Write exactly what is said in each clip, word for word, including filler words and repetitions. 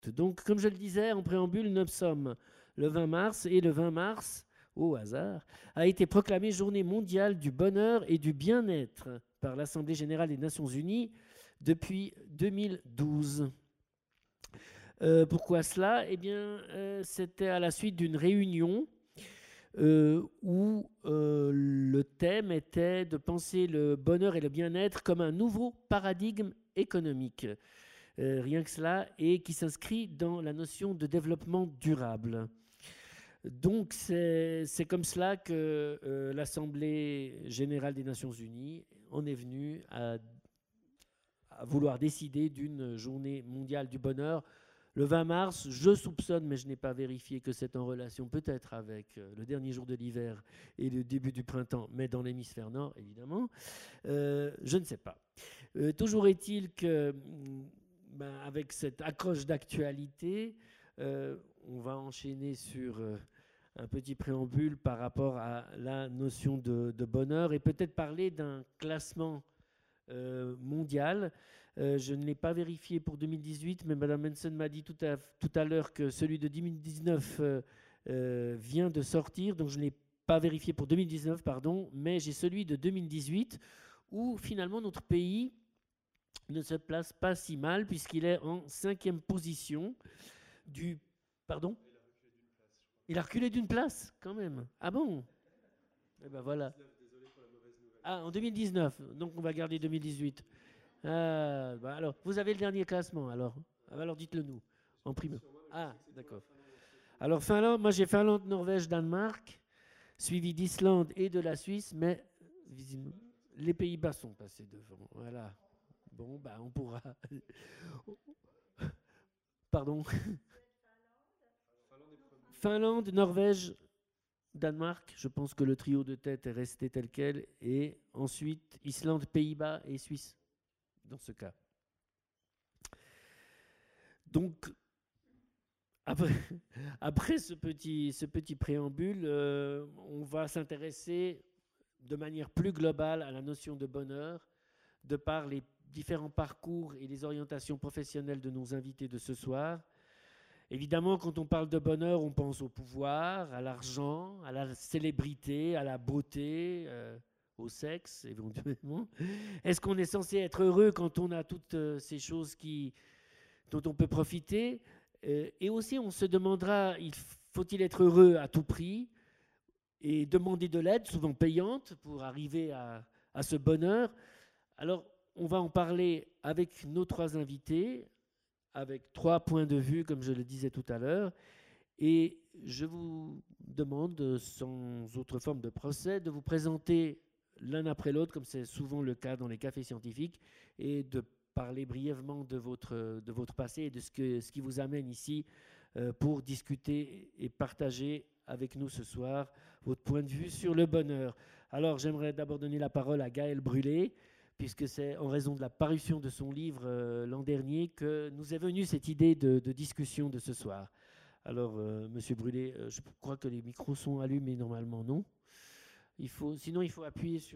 Donc, comme je le disais en préambule, nous sommes le vingt mars, et le vingt mars, au hasard, a été proclamée Journée mondiale du bonheur et du bien-être par l'Assemblée générale des Nations unies depuis deux mille douze. Euh, pourquoi cela? Eh bien, euh, c'était à la suite d'une réunion euh, où euh, le thème était de penser le bonheur et le bien-être comme un nouveau paradigme économique. Euh, rien que cela, et qui s'inscrit dans la notion de développement durable. Donc, c'est comme cela que euh, l'Assemblée générale des Nations unies en est venue à, à vouloir décider d'une journée mondiale du bonheur. Le vingt mars, je soupçonne, mais je n'ai pas vérifié, que c'est en relation peut-être avec euh, le dernier jour de l'hiver et le début du printemps, mais dans l'hémisphère nord, évidemment. Euh, je ne sais pas. Euh, toujours est-il que, ben, avec cette accroche d'actualité, euh, on va enchaîner sur euh, un petit préambule par rapport à la notion de, de bonheur et peut-être parler d'un classement euh, mondial. Euh, je ne l'ai pas vérifié pour deux mille dix-huit, mais Mme Manson m'a dit tout à, tout à l'heure que celui de deux mille dix-neuf euh, euh, vient de sortir, donc je ne l'ai pas vérifié pour deux mille dix-neuf, pardon, mais j'ai celui de deux mille dix-huit, où finalement notre pays ne se place pas si mal, puisqu'il est en cinquième position du... Pardon? Il a reculé d'une place, quand même. Ah bon? Eh ben voilà. Ah, en deux mille dix-neuf, donc on va garder deux mille dix-huit. Ah, bah alors, vous avez le dernier classement, alors. Alors dites-le nous, en prime. Ah, d'accord. Alors Finlande, moi j'ai Finlande, Norvège, Danemark, suivi d'Islande et de la Suisse, mais visiblement, les Pays-Bas sont passés devant. Voilà. Bon, bah on pourra. Pardon. Finlande, Norvège, Danemark. Je pense que le trio de tête est resté tel quel. Et ensuite, Islande, Pays-Bas et Suisse, dans ce cas. Donc, après, après ce, petit, ce petit préambule, euh, on va s'intéresser de manière plus globale à la notion de bonheur, de par les différents parcours et les orientations professionnelles de nos invités de ce soir. Évidemment, quand on parle de bonheur, on pense au pouvoir, à l'argent, à la célébrité, à la beauté, euh, au sexe, éventuellement. Est-ce qu'on est censé être heureux quand on a toutes euh, ces choses qui, dont on peut profiter? euh, Et aussi, on se demandera, faut-il être heureux à tout prix et demander de l'aide, souvent payante, pour arriver à, à ce bonheur? Alors, on va en parler avec nos trois invités, avec trois points de vue, comme je le disais tout à l'heure. Et je vous demande, sans autre forme de procès, de vous présenter l'un après l'autre, comme c'est souvent le cas dans les cafés scientifiques, et de parler brièvement de votre, de votre passé et de ce, que, ce qui vous amène ici euh, pour discuter et partager avec nous ce soir votre point de vue sur le bonheur. Alors, j'aimerais d'abord donner la parole à Gaël Brulé, puisque c'est en raison de la parution de son livre euh, l'an dernier que nous est venue cette idée de, de discussion de ce soir. Alors, euh, Monsieur Brulé, euh, je crois que les micros sont allumés normalement, non? Il faut, sinon, il faut appuyer sur...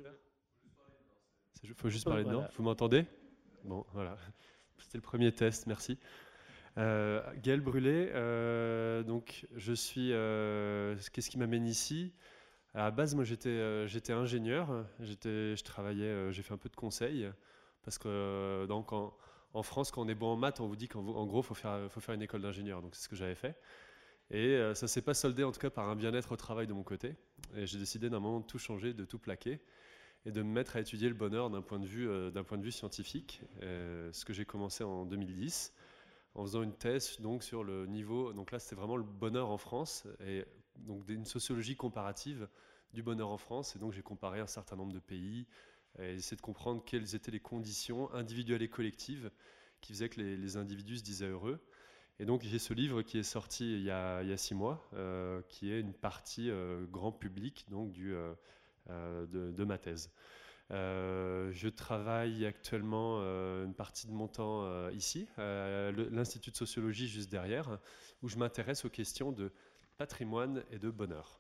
Il faut juste Oh, parler dedans. voilà. Vous m'entendez? Bon, voilà. C'était le premier test, merci. Euh, Gaël Brulé, euh, donc je suis... Euh, qu'est-ce qui m'amène ici? À la base, moi j'étais euh, j'étais ingénieur, j'étais, je travaillais, euh, j'ai fait un peu de conseil, parce que euh, donc en, en France, quand on est bon en maths, on vous dit qu'en en gros, il faut faire, faut faire une école d'ingénieur, donc c'est ce que j'avais fait. Et euh, ça ne s'est pas soldé en tout cas par un bien-être au travail de mon côté. Et j'ai décidé d'un moment de tout changer, de tout plaquer, et de me mettre à étudier le bonheur d'un point de vue, euh, d'un point de vue scientifique, euh, ce que j'ai commencé en deux mille dix, en faisant une thèse donc, sur le niveau, donc là c'était vraiment le bonheur en France, et donc une sociologie comparative du bonheur en France, et donc j'ai comparé un certain nombre de pays, et essayé de comprendre quelles étaient les conditions individuelles et collectives qui faisaient que les, les individus se disaient heureux. Et donc j'ai ce livre qui est sorti il y a, il y a six mois, euh, qui est une partie euh, grand public donc, du, euh, euh, de, de ma thèse. Euh, je travaille actuellement euh, une partie de mon temps euh, ici, à l'Institut de sociologie juste derrière, où je m'intéresse aux questions de patrimoine et de bonheur.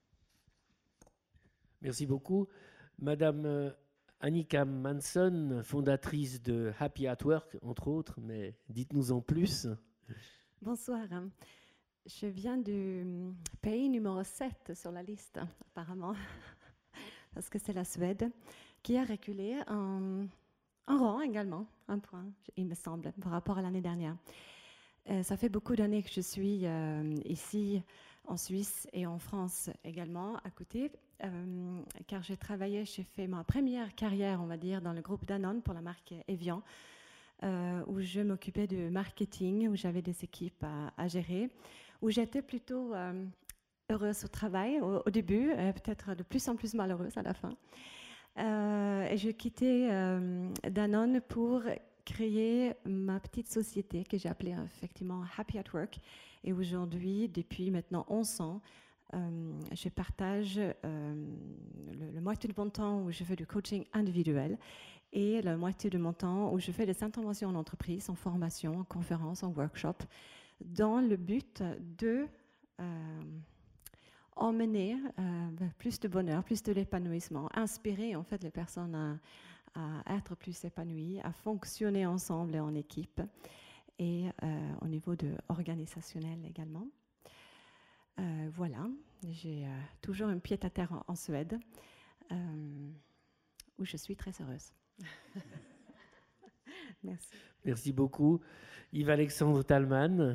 Merci beaucoup. Madame euh, Annika Manson, fondatrice de Happy at Work, entre autres, mais dites-nous en plus. Bonsoir. Je viens du pays numéro sept sur la liste, apparemment, parce que c'est la Suède, qui a reculé un, un rang également, un point, il me semble, par rapport à l'année dernière. Euh, ça fait beaucoup d'années que je suis euh, ici, en Suisse et en France également, à côté, euh, car j'ai travaillé, j'ai fait ma première carrière, on va dire, dans le groupe Danone pour la marque Evian, euh, où je m'occupais de marketing, où j'avais des équipes à, à gérer, où j'étais plutôt euh, heureuse au travail au, au début, euh, peut-être de plus en plus malheureuse à la fin. Euh, et je quittais euh, Danone pour créer ma petite société que j'ai appelée effectivement Happy at Work. Et aujourd'hui, depuis maintenant onze ans, euh, je partage euh, le, le moitié de mon temps où je fais du coaching individuel et la moitié de mon temps où je fais des interventions en entreprise, en formation, en conférence, en workshop, dans le but de euh, emmener euh, plus de bonheur, plus de l'épanouissement, inspirer en fait les personnes à, à être plus épanouies, à fonctionner ensemble et en équipe, et euh, au niveau de organisationnel également. Euh, voilà, j'ai euh, toujours un pied à terre en, en Suède, euh, où je suis très heureuse. Merci. Merci beaucoup. Yves-Alexandre Talman.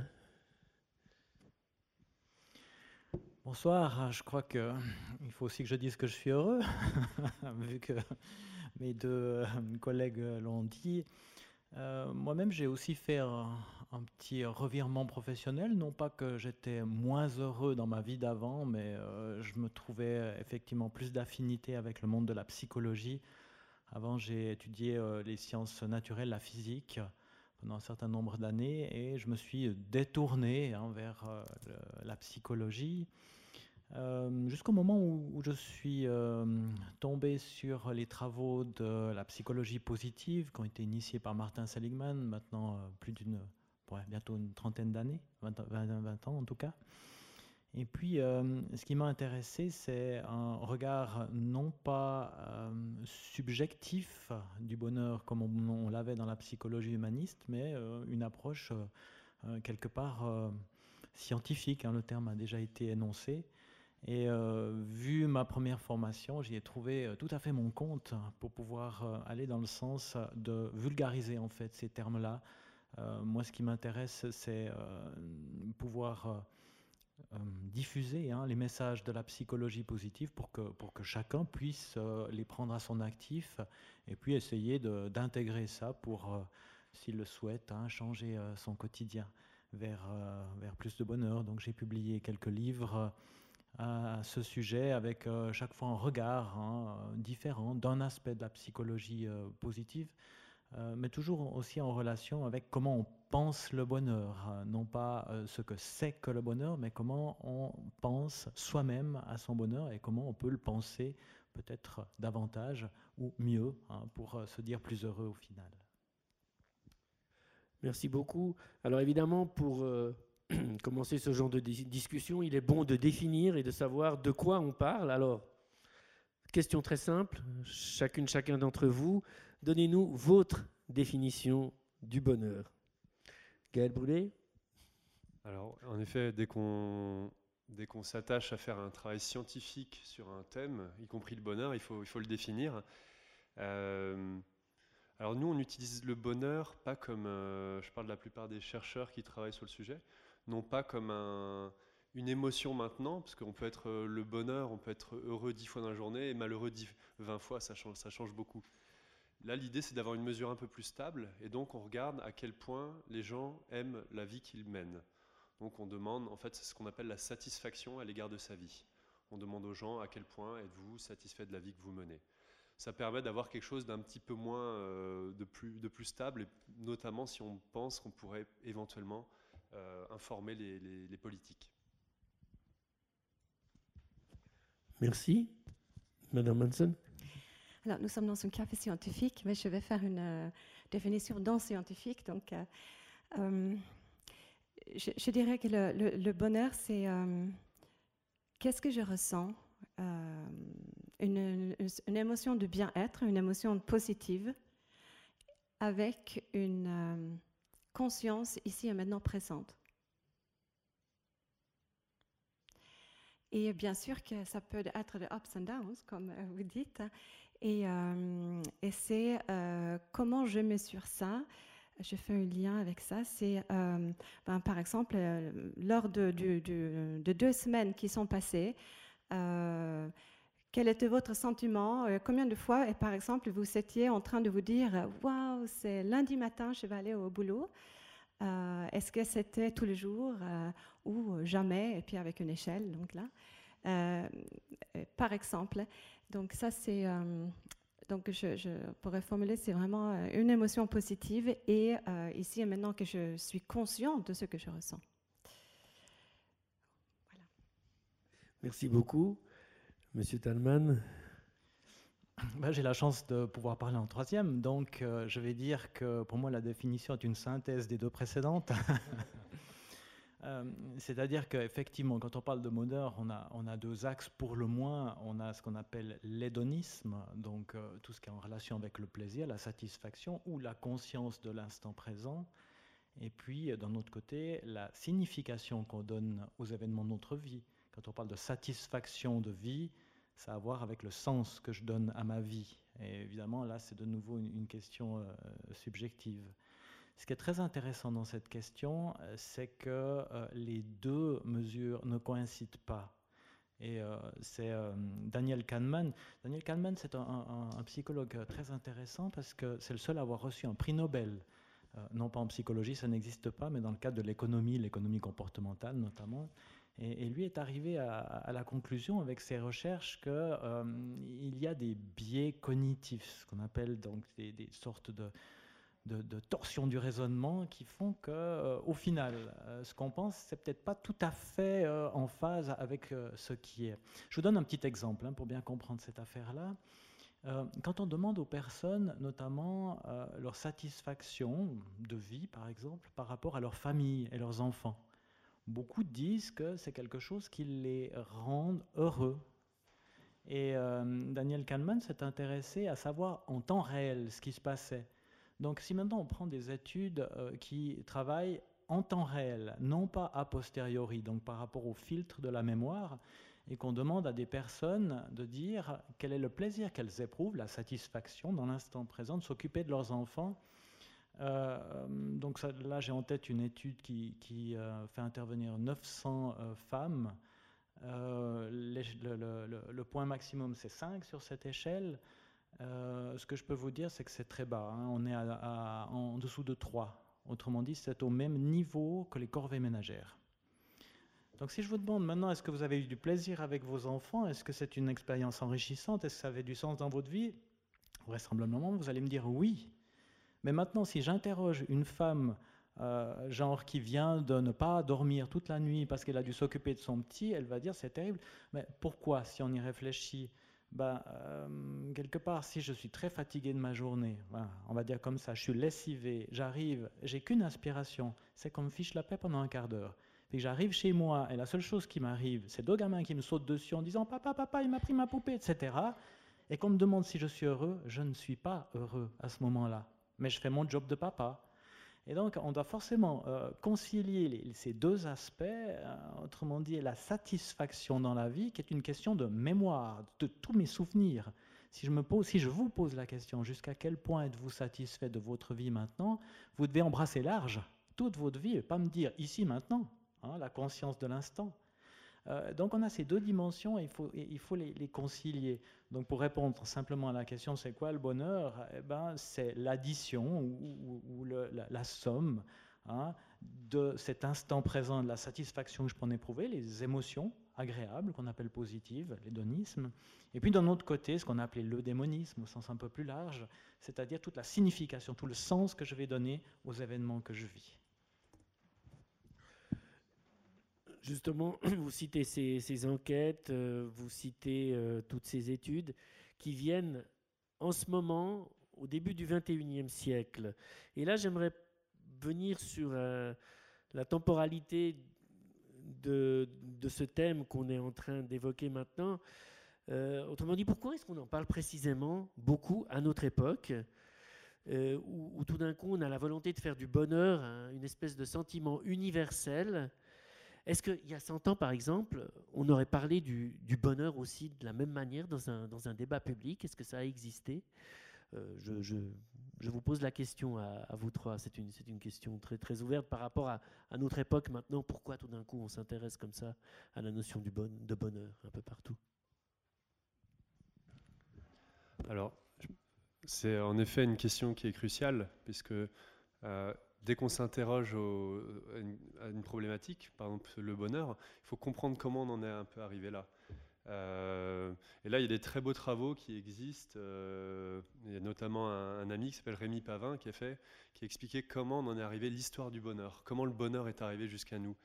Bonsoir, je crois qu'il faut aussi que je dise que je suis heureux, vu que mes deux collègues l'ont dit. Euh, moi-même, j'ai aussi fait un, un petit revirement professionnel, non pas que j'étais moins heureux dans ma vie d'avant, mais euh, je me trouvais effectivement plus d'affinité avec le monde de la psychologie. Avant, j'ai étudié euh, les sciences naturelles, la physique, pendant un certain nombre d'années, et je me suis détourné hein, vers euh, le, la psychologie. Euh, jusqu'au moment où, où je suis euh, tombé sur les travaux de la psychologie positive qui ont été initiés par Martin Seligman, maintenant euh, plus d'une, ouais, bientôt une trentaine d'années, vingt, vingt, vingt ans en tout cas. Et puis, euh, ce qui m'a intéressé, c'est un regard non pas euh, subjectif du bonheur comme on, on l'avait dans la psychologie humaniste, mais euh, une approche euh, quelque part euh, scientifique, hein, le terme a déjà été énoncé. Et euh, vu ma première formation, j'y ai trouvé euh, tout à fait mon compte pour pouvoir euh, aller dans le sens de vulgariser en fait ces termes-là. Euh, moi, ce qui m'intéresse, c'est euh, pouvoir euh, euh, diffuser hein, les messages de la psychologie positive pour que, pour que chacun puisse euh, les prendre à son actif et puis essayer de, d'intégrer ça pour, euh, s'il le souhaite, hein, changer euh, son quotidien vers, euh, vers plus de bonheur. Donc j'ai publié quelques livres à ce sujet avec euh, chaque fois un regard hein, différent d'un aspect de la psychologie euh, positive, euh, mais toujours aussi en relation avec comment on pense le bonheur, hein, non pas euh, ce que c'est que le bonheur, mais comment on pense soi-même à son bonheur et comment on peut le penser peut-être davantage ou mieux hein, pour euh, se dire plus heureux au final. Merci beaucoup. Alors évidemment, pour euh, commencer ce genre de discussion, il est bon de définir et de savoir de quoi on parle. Alors, question très simple, chacune, chacun d'entre vous, donnez-nous votre définition du bonheur. Gaël Brûlé ? Alors, en effet, dès qu'on dès qu'on s'attache à faire un travail scientifique sur un thème, y compris le bonheur, il faut, il faut le définir. Euh, alors nous, on utilise le bonheur pas comme, euh, je parle de la plupart des chercheurs qui travaillent sur le sujet, non pas comme un, une émotion maintenant, parce qu'on peut être euh, le bonheur, on peut être heureux dix fois dans la journée et malheureux dix, vingt fois, ça change, ça change beaucoup. Là, l'idée, c'est d'avoir une mesure un peu plus stable, et donc on regarde à quel point les gens aiment la vie qu'ils mènent. Donc on demande, en fait, c'est ce qu'on appelle la satisfaction à l'égard de sa vie. On demande aux gens à quel point êtes-vous satisfait de la vie que vous menez. Ça permet d'avoir quelque chose d'un petit peu moins, euh, de, plus, de plus stable, et notamment si on pense qu'on pourrait éventuellement euh, informer les, les, les politiques. Merci. Madame Manson. Alors, nous sommes dans un café scientifique, mais je vais faire une euh, définition non scientifique. Donc, euh, euh, je, je dirais que le, le, le bonheur, c'est euh, qu'est-ce que je ressens, euh, une, une, une émotion de bien-être, une émotion positive, avec une euh, conscience ici et maintenant présente. Et bien sûr que ça peut être des ups and downs, comme vous dites. Et, euh, et c'est euh, comment je mesure ça. Je fais un lien avec ça. C'est, euh, ben, par exemple, euh, lors de, de, de, de deux semaines qui sont passées, euh, quel était votre sentiment? euh, Combien de fois, et par exemple, vous étiez en train de vous dire « Waouh, c'est lundi matin, je vais aller au boulot ». Euh, est-ce que c'était tous les jours euh, ou jamais, et puis avec une échelle, donc là, euh, par exemple. Donc ça, c'est, euh, donc je, je pourrais formuler, c'est vraiment une émotion positive, et euh, ici et maintenant que je suis consciente de ce que je ressens. Voilà. Merci beaucoup, Monsieur Thalmann. Ben, j'ai la chance de pouvoir parler en troisième, donc euh, je vais dire que pour moi la définition est une synthèse des deux précédentes. euh, C'est-à-dire qu'effectivement, quand on parle de bonheur, on a, on a deux axes pour le moins. On a ce qu'on appelle l'hédonisme, donc euh, tout ce qui est en relation avec le plaisir, la satisfaction ou la conscience de l'instant présent. Et puis, d'un autre côté, la signification qu'on donne aux événements de notre vie. Quand on parle de satisfaction de vie, ça a à voir avec le sens que je donne à ma vie. Et évidemment, là, c'est de nouveau une, une question euh, subjective. Ce qui est très intéressant dans cette question, c'est que euh, les deux mesures ne coïncident pas. Et euh, c'est euh, Daniel Kahneman. Daniel Kahneman, c'est un, un, un psychologue très intéressant parce que c'est le seul à avoir reçu un prix Nobel. Euh, non pas en psychologie, ça n'existe pas, mais dans le cadre de l'économie, l'économie comportementale notamment. Et, et lui est arrivé à, à la conclusion avec ses recherches qu'il euh, y a des biais cognitifs, ce qu'on appelle donc des, des sortes de, de, de torsions du raisonnement qui font qu'au euh, final, euh, ce qu'on pense, c'est peut-être pas tout à fait euh, en phase avec euh, ce qui est. Je vous donne un petit exemple hein, pour bien comprendre cette affaire-là. Euh, quand on demande aux personnes, notamment, euh, leur satisfaction de vie, par exemple, par rapport à leur famille et leurs enfants, beaucoup disent que c'est quelque chose qui les rend heureux. Et euh, Daniel Kahneman s'est intéressé à savoir en temps réel ce qui se passait. Donc si maintenant on prend des études euh, qui travaillent en temps réel, non pas a posteriori, donc par rapport au filtre de la mémoire, et qu'on demande à des personnes de dire quel est le plaisir qu'elles éprouvent, la satisfaction dans l'instant présent, de s'occuper de leurs enfants. Euh, donc ça, là, j'ai en tête une étude qui, qui euh, fait intervenir neuf cents euh, femmes. Euh, les, le, le, le point maximum, c'est cinq sur cette échelle. Euh, ce que je peux vous dire, c'est que c'est très bas. Hein. On est à, à, en dessous de trois. Autrement dit, c'est au même niveau que les corvées ménagères. Donc si je vous demande maintenant, est-ce que vous avez eu du plaisir avec vos enfants? Est-ce que c'est une expérience enrichissante? Est-ce que ça avait du sens dans votre vie? Vraisemblablement, vous allez me dire oui. Mais maintenant, si j'interroge une femme, euh, genre qui vient de ne pas dormir toute la nuit parce qu'elle a dû s'occuper de son petit, elle va dire c'est terrible. Mais pourquoi, si on y réfléchit? Ben, euh, quelque part, si je suis très fatigué de ma journée, voilà, on va dire comme ça, je suis lessivé, j'arrive, j'ai qu'une aspiration, c'est qu'on me fiche la paix pendant un quart d'heure. Puis j'arrive chez moi et la seule chose qui m'arrive, c'est deux gamins qui me sautent dessus en disant « Papa, papa, il m'a pris ma poupée », et cetera. Et qu'on me demande si je suis heureux, je ne suis pas heureux à ce moment-là. Mais je fais mon job de papa. Et donc, on doit forcément euh, concilier les, ces deux aspects, euh, autrement dit, la satisfaction dans la vie, qui est une question de mémoire, de tous mes souvenirs. Si je, me pose, si je vous pose la question, jusqu'à quel point êtes-vous satisfait de votre vie maintenant, vous devez embrasser large toute votre vie et pas me dire ici, maintenant, hein, la conscience de l'instant. Euh, donc on a ces deux dimensions et il faut, il faut les, les concilier. Donc pour répondre simplement à la question c'est quoi le bonheur, eh ben, c'est l'addition ou, ou, ou le, la, la somme hein, de cet instant présent, de la satisfaction que je peux en éprouver, les émotions agréables qu'on appelle positives, l'hédonisme, et puis d'un autre côté ce qu'on a appelé l'eudémonisme au sens un peu plus large, c'est-à-dire toute la signification, tout le sens que je vais donner aux événements que je vis. Justement, vous citez ces, ces enquêtes, euh, vous citez euh, toutes ces études qui viennent en ce moment, au début du vingt et unième siècle. Et là, j'aimerais venir sur euh, la temporalité de, de ce thème qu'on est en train d'évoquer maintenant. Euh, autrement dit, pourquoi est-ce qu'on en parle précisément beaucoup à notre époque, euh, où, où tout d'un coup on a la volonté de faire du bonheur hein, une espèce de sentiment universel? Est-ce qu'il y a cent ans, par exemple, on aurait parlé du, du bonheur aussi de la même manière dans un, dans un débat public? Est-ce que ça a existé? euh, je, je, je vous pose la question à, à vous trois. C'est une, c'est une question très, très ouverte par rapport à, à notre époque maintenant. Pourquoi tout d'un coup on s'intéresse comme ça à la notion du bon, de bonheur un peu partout? Alors, c'est en effet une question qui est cruciale, puisque euh, dès qu'on s'interroge au, à, une, à une problématique, par exemple le bonheur, il faut comprendre comment on en est un peu arrivé là. Euh, et là, il y a des très beaux travaux qui existent. Euh, il y a notamment un, un ami qui s'appelle Rémi Pavin qui a fait, qui a expliqué comment on en est arrivé, l'histoire du bonheur, comment le bonheur est arrivé jusqu'à nous.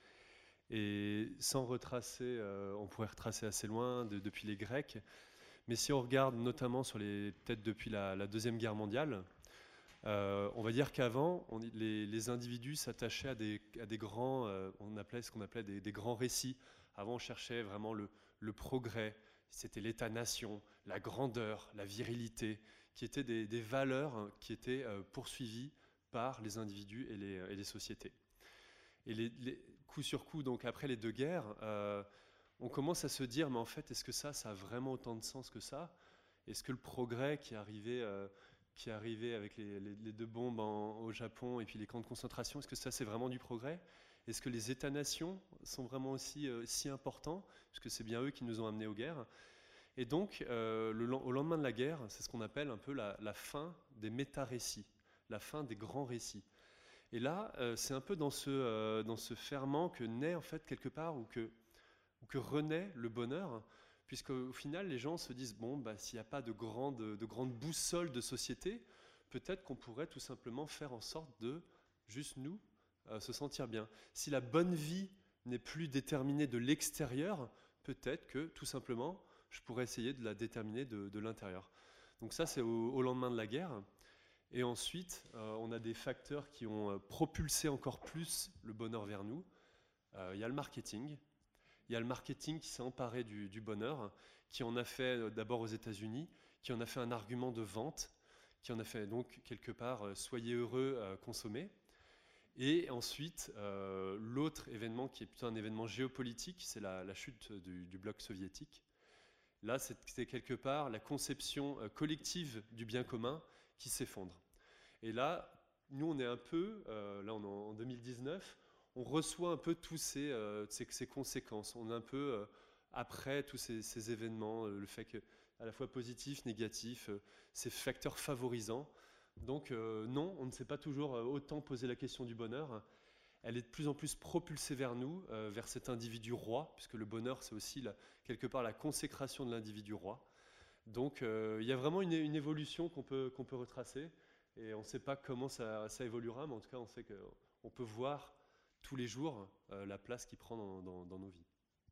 Et sans retracer, euh, on pourrait retracer assez loin, de, depuis les Grecs. Mais si on regarde notamment sur les, peut-être depuis la, la Deuxième Guerre mondiale, euh, on va dire qu'avant, on, les, les individus s'attachaient à des, à des grands, euh, on appelait ce qu'on appelait des, des grands récits. Avant, on cherchait vraiment le, le progrès, c'était l'État-nation, la grandeur, la virilité, qui étaient des, des valeurs qui étaient euh, poursuivies par les individus et les, et les sociétés. Et les, les, coup sur coup, donc après les deux guerres, euh, on commence à se dire, mais en fait, est-ce que ça, ça a vraiment autant de sens que ça? Est-ce que le progrès qui est arrivé, euh, qui est arrivé avec les, les, les deux bombes en, au Japon et puis les camps de concentration, est-ce que ça, c'est vraiment du progrès? Est-ce que les États-nations sont vraiment aussi euh, si importants? Parce que c'est bien eux qui nous ont amenés aux guerres. Et donc, euh, le, au lendemain de la guerre, c'est ce qu'on appelle un peu la, la fin des méta-récits, la fin des grands récits. Et là, euh, c'est un peu dans ce, euh, dans ce ferment que naît, en fait, quelque part, ou que ou que renaît le bonheur, puisqu'au final, les gens se disent, bon, bah, s'il n'y a pas de grande, de grande boussole de société, peut-être qu'on pourrait tout simplement faire en sorte de, juste nous, euh, se sentir bien. Si la bonne vie n'est plus déterminée de l'extérieur, peut-être que, tout simplement, je pourrais essayer de la déterminer de, de l'intérieur. Donc ça, c'est au, au lendemain de la guerre. Et ensuite, euh, on a des facteurs qui ont propulsé encore plus le bonheur vers nous. Euh, il y a le marketing. Il y a le marketing qui s'est emparé du, du bonheur, qui en a fait d'abord aux États-Unis, qui en a fait un argument de vente, qui en a fait donc quelque part euh, soyez heureux, euh, consommez. Et ensuite, euh, l'autre événement qui est plutôt un événement géopolitique, c'est la, la chute du, du bloc soviétique. Là, c'était quelque part la conception euh, collective du bien commun qui s'effondre. Et là, nous, on est un peu, euh, là on est en deux mille dix-neuf, on reçoit un peu tous ces, euh, ces, ces conséquences. On est un peu euh, après tous ces, ces événements, euh, le fait que, à la fois positif, négatif, euh, ces facteurs favorisants. Donc euh, non, on ne s'est pas toujours euh, autant posé la question du bonheur. Elle est de plus en plus propulsée vers nous, euh, vers cet individu roi, puisque le bonheur, c'est aussi la, quelque part la consécration de l'individu roi. Donc euh, il y a vraiment une, une évolution qu'on peut, qu'on peut retracer, et on ne sait pas comment ça, ça évoluera, mais en tout cas, on sait qu'on peut voir tous les jours euh, la place qu'il prend dans, dans, dans nos vies.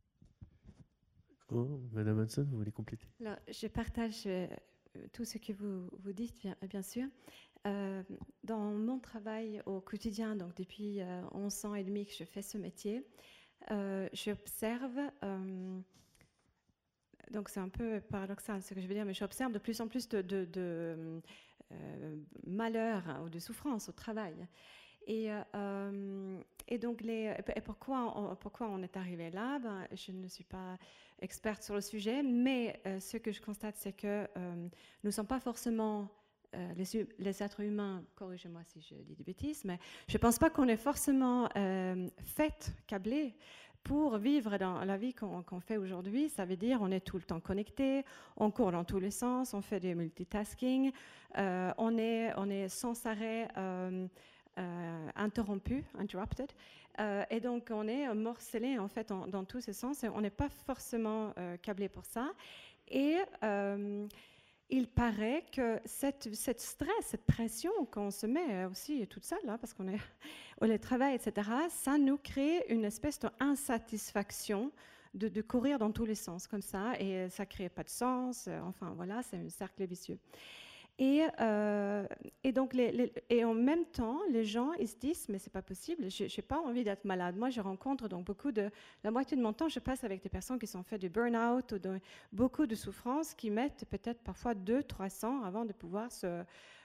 Oh, Madame Hanson, vous voulez compléter? Alors, je partage euh, tout ce que vous, vous dites, bien, bien sûr. Euh, dans mon travail au quotidien, donc depuis euh, onze ans et demi que je fais ce métier, euh, j'observe, euh, donc c'est un peu paradoxal ce que je veux dire, mais j'observe de plus en plus de, de, de euh, malheur ou de souffrance au travail. Et, euh, et donc, les, et pourquoi, on, pourquoi on est arrivé là? Ben, je ne suis pas experte sur le sujet, mais euh, ce que je constate, c'est que euh, nous ne sommes pas forcément euh, les, les êtres humains, corrigez-moi si je dis des bêtises, mais je ne pense pas qu'on est forcément euh, fait, câblé pour vivre dans la vie qu'on qu'on fait aujourd'hui. Ça veut dire on est tout le temps connecté, on court dans tous les sens, on fait du multitasking, euh, on, est, on est sans arrêt euh, euh, interrompu, interrupted, euh, et donc on est morcelé en fait en, dans tous ces sens, et on n'est pas forcément euh, câblé pour ça. Et euh, il paraît que cette, cette stress, cette pression qu'on se met aussi toute seule, hein, parce qu'on est au travail, et cetera, ça nous crée une espèce d'insatisfaction de, de courir dans tous les sens comme ça, et ça ne crée pas de sens. Enfin voilà, c'est un cercle vicieux. Et, euh, et donc, les, les, et en même temps, les gens, ils se disent, mais c'est pas possible, je n'ai pas envie d'être malade. Moi, je rencontre donc beaucoup de, la moitié de mon temps, je passe avec des personnes qui sont faites du burn-out ou de beaucoup de souffrances, qui mettent peut-être parfois deux, trois ans avant de pouvoir se,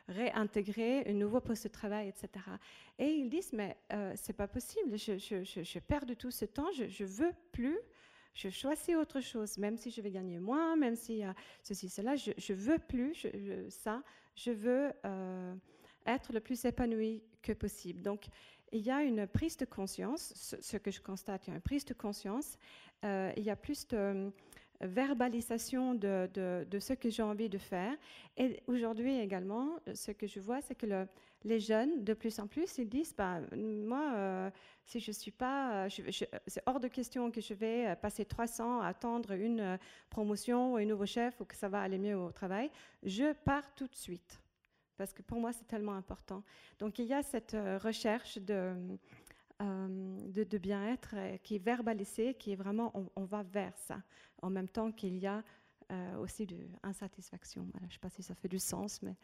réintégrer un nouveau poste de travail, et cetera. Et ils disent, mais euh, c'est pas possible, je, je, je, je perds de tout ce temps, je, je veux plus, je choisis autre chose, même si je vais gagner moins, même s'il y a ceci, cela, je, je veux plus je, je, ça, je veux euh, être le plus épanoui que possible. Donc, il y a une prise de conscience, ce, ce que je constate, il y a une prise de conscience, euh, il y a plus de verbalisation de, de, de ce que j'ai envie de faire. Et aujourd'hui également, ce que je vois, c'est que le, les jeunes, de plus en plus, ils disent, bah, moi, euh, si je suis pas, je, je, c'est hors de question que je vais passer trois ans à attendre une euh, promotion ou un nouveau chef ou que ça va aller mieux au travail. Je pars tout de suite. Parce que pour moi, c'est tellement important. Donc, il y a cette euh, recherche de... Euh, de, de bien-être euh, qui est verbalisé, qui est vraiment, on, on va vers ça, en même temps qu'il y a euh, aussi de insatisfaction. Voilà, je ne sais pas si ça fait du sens, mais...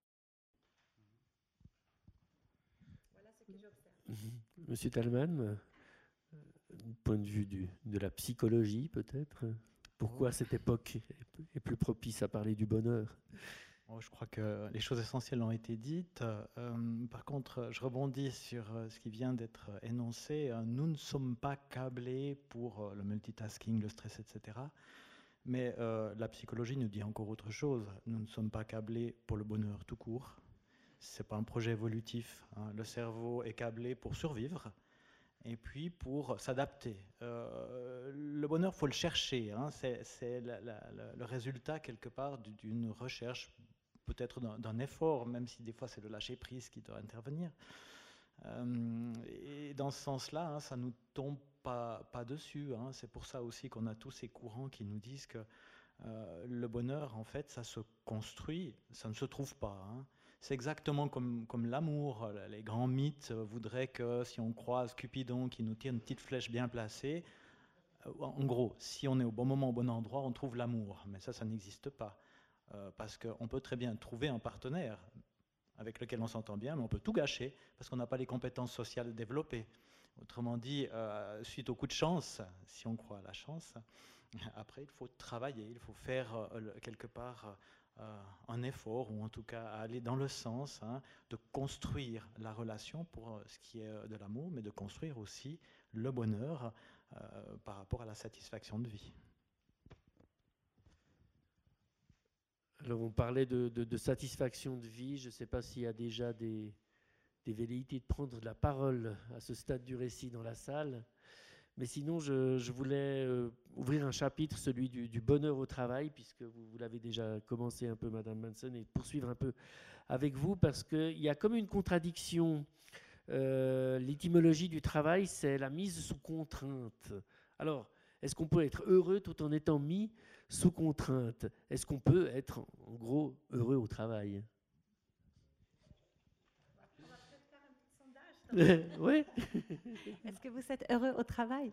Voilà ce que j'observe. Monsieur Thalmann, du point de vue du, de la psychologie peut-être, pourquoi oh. cette époque est, est plus propice à parler du bonheur? Je crois que les choses essentielles ont été dites. Euh, par contre, je rebondis sur ce qui vient d'être énoncé. Nous ne sommes pas câblés pour le multitasking, le stress, et cetera. Mais euh, la psychologie nous dit encore autre chose. Nous ne sommes pas câblés pour le bonheur tout court. Ce n'est pas un projet évolutif. Hein. Le cerveau est câblé pour survivre et puis pour s'adapter. Euh, le bonheur, il faut le chercher. Hein. C'est, c'est la, la, la, le résultat, quelque part, d'une recherche, peut-être d'un, d'un effort, même si des fois c'est le lâcher-prise qui doit intervenir. Euh, et dans ce sens-là, hein, ça ne nous tombe pas, pas dessus. Hein. C'est pour ça aussi qu'on a tous ces courants qui nous disent que euh, le bonheur, en fait, ça se construit, ça ne se trouve pas. Hein. C'est exactement comme, comme l'amour. Les grands mythes voudraient que si on croise Cupidon qui nous tire une petite flèche bien placée, en gros, si on est au bon moment, au bon endroit, on trouve l'amour. Mais ça, ça n'existe pas. Euh, parce qu'on peut très bien trouver un partenaire avec lequel on s'entend bien, mais on peut tout gâcher parce qu'on n'a pas les compétences sociales développées. Autrement dit, euh, suite au coup de chance, si on croit à la chance, après, il faut travailler, il faut faire euh, quelque part euh, un effort, ou en tout cas aller dans le sens hein, de construire la relation pour euh, ce qui est de l'amour, mais de construire aussi le bonheur euh, par rapport à la satisfaction de vie. Alors, on parlait de, de, de satisfaction de vie. Je ne sais pas s'il y a déjà des, des velléités de prendre la parole à ce stade du récit dans la salle. Mais sinon, je, je voulais euh, ouvrir un chapitre, celui du, du bonheur au travail, puisque vous, vous l'avez déjà commencé un peu, Madame Manson, et poursuivre un peu avec vous, parce qu'il y a comme une contradiction. Euh, l'étymologie du travail, c'est la mise sous contrainte. Alors, est-ce qu'on peut être heureux tout en étant mis sous contrainte? Est-ce qu'on peut être, en gros, heureux au travail? On va peut-être faire un petit sondage. Oui. Est-ce que vous êtes heureux au travail?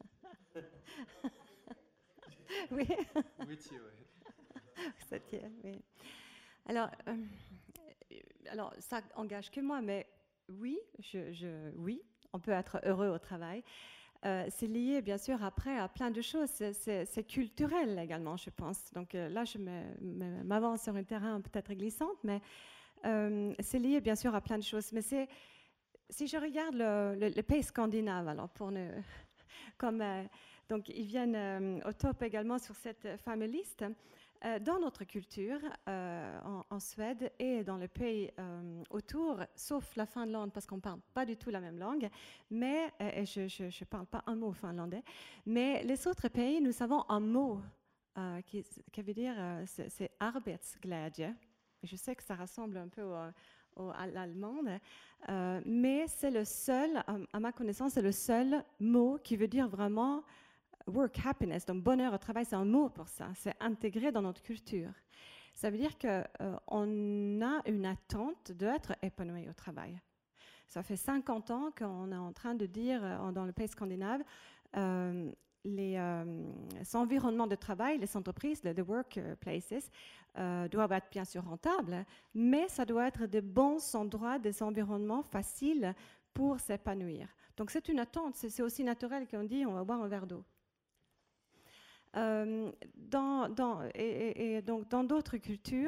Oui. Oui, tu ouais. Ça tient, oui. Alors, euh, alors, ça engage que moi, mais oui, je, je, oui, on peut être heureux au travail. Euh, c'est lié, bien sûr, après à plein de choses. C'est, c'est, c'est culturel également, je pense. Donc euh, là, je me, me, m'avance sur un terrain peut-être glissant, mais euh, c'est lié, bien sûr, à plein de choses. Mais c'est, si je regarde le, le, le pays scandinave, alors pour ne, comme euh, donc ils viennent euh, au top également sur cette fameuse liste. Euh, dans notre culture, euh, en, en Suède et dans les pays euh, autour, sauf la Finlande, parce qu'on ne parle pas du tout la même langue, mais, euh, et je ne parle pas un mot finlandais, mais les autres pays, nous avons un mot euh, qui, qui veut dire, euh, c'est, c'est arbetsglädje. Je sais que ça ressemble un peu au, au, à l'allemande, euh, mais c'est le seul, à, à ma connaissance, c'est le seul mot qui veut dire vraiment work happiness, donc bonheur au travail, c'est un mot pour ça, c'est intégré dans notre culture. Ça veut dire qu'on euh, a une attente d'être épanoui au travail. Ça fait cinquante ans qu'on est en train de dire euh, dans le pays scandinave, euh, les euh, environnements de travail, les entreprises, les workplaces, euh, doivent être bien sûr rentables, mais ça doit être de bons endroits, des environnements faciles pour s'épanouir. Donc c'est une attente, c'est, c'est aussi naturel qu'on dit on va boire un verre d'eau. Euh, dans, dans, et, et donc dans d'autres cultures,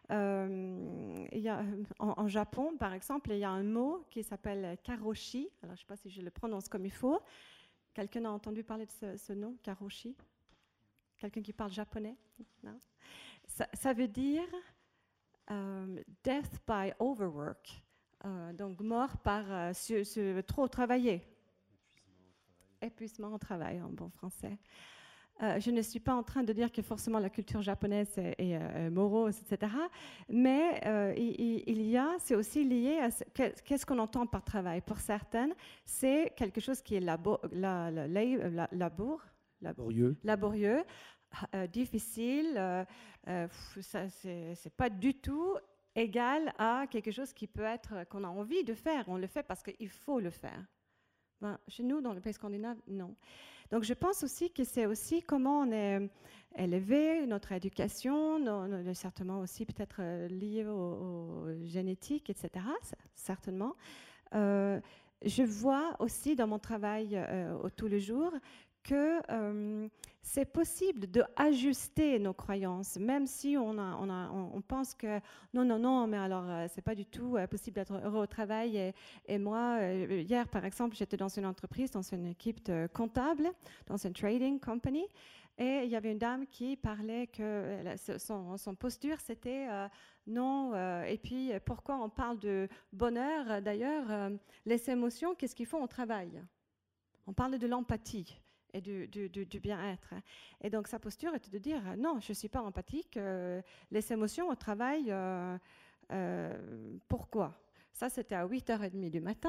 Euh, il y a, en, en Japon, par exemple, il y a un mot qui s'appelle karoshi. Alors, je ne sais pas si je le prononce comme il faut. Quelqu'un a entendu parler de ce, ce nom, karoshi? Quelqu'un qui parle japonais? Non? Ça, ça veut dire euh, death by overwork, euh, donc mort par euh, sur, sur, trop travailler. Épuisement au travail, en bon français. Euh, je ne suis pas en train de dire que forcément la culture japonaise est, est euh, morose, et cetera. Mais euh, il, il y a, c'est aussi lié à ce, qu'est-ce qu'on entend par travail. Pour certaines, c'est quelque chose qui est labo, la, la, la, la, labour, laborieux, laborieux euh, difficile. Euh, euh, ça, c'est, c'est pas du tout égal à quelque chose qui peut être qu'on a envie de faire. On le fait parce qu'il faut le faire. Ben, chez nous, dans le pays scandinave, non. Donc, je pense aussi que c'est aussi comment on est élevé, notre éducation, no, no, certainement aussi peut-être euh, lié au, au génétique, et cetera. Certainement. Euh, je vois aussi dans mon travail euh, au tous les jours que euh, c'est possible d'ajuster nos croyances, même si on, a, on, a, on, on pense que non, non, non, mais alors euh, c'est pas du tout euh, possible d'être heureux au travail. Et, et moi, euh, hier par exemple, j'étais dans une entreprise, dans une équipe de comptable, dans une trading company, et il y avait une dame qui parlait que euh, son, son posture c'était euh, non, euh, et puis pourquoi on parle de bonheur d'ailleurs, euh, les émotions, qu'est-ce qu'ils font au travail? On parle de l'empathie et du, du, du, du bien-être. Et donc, sa posture était de dire, non, je ne suis pas empathique, euh, les émotions au travail, euh, euh, pourquoi? Ça, c'était à huit heures trente du matin.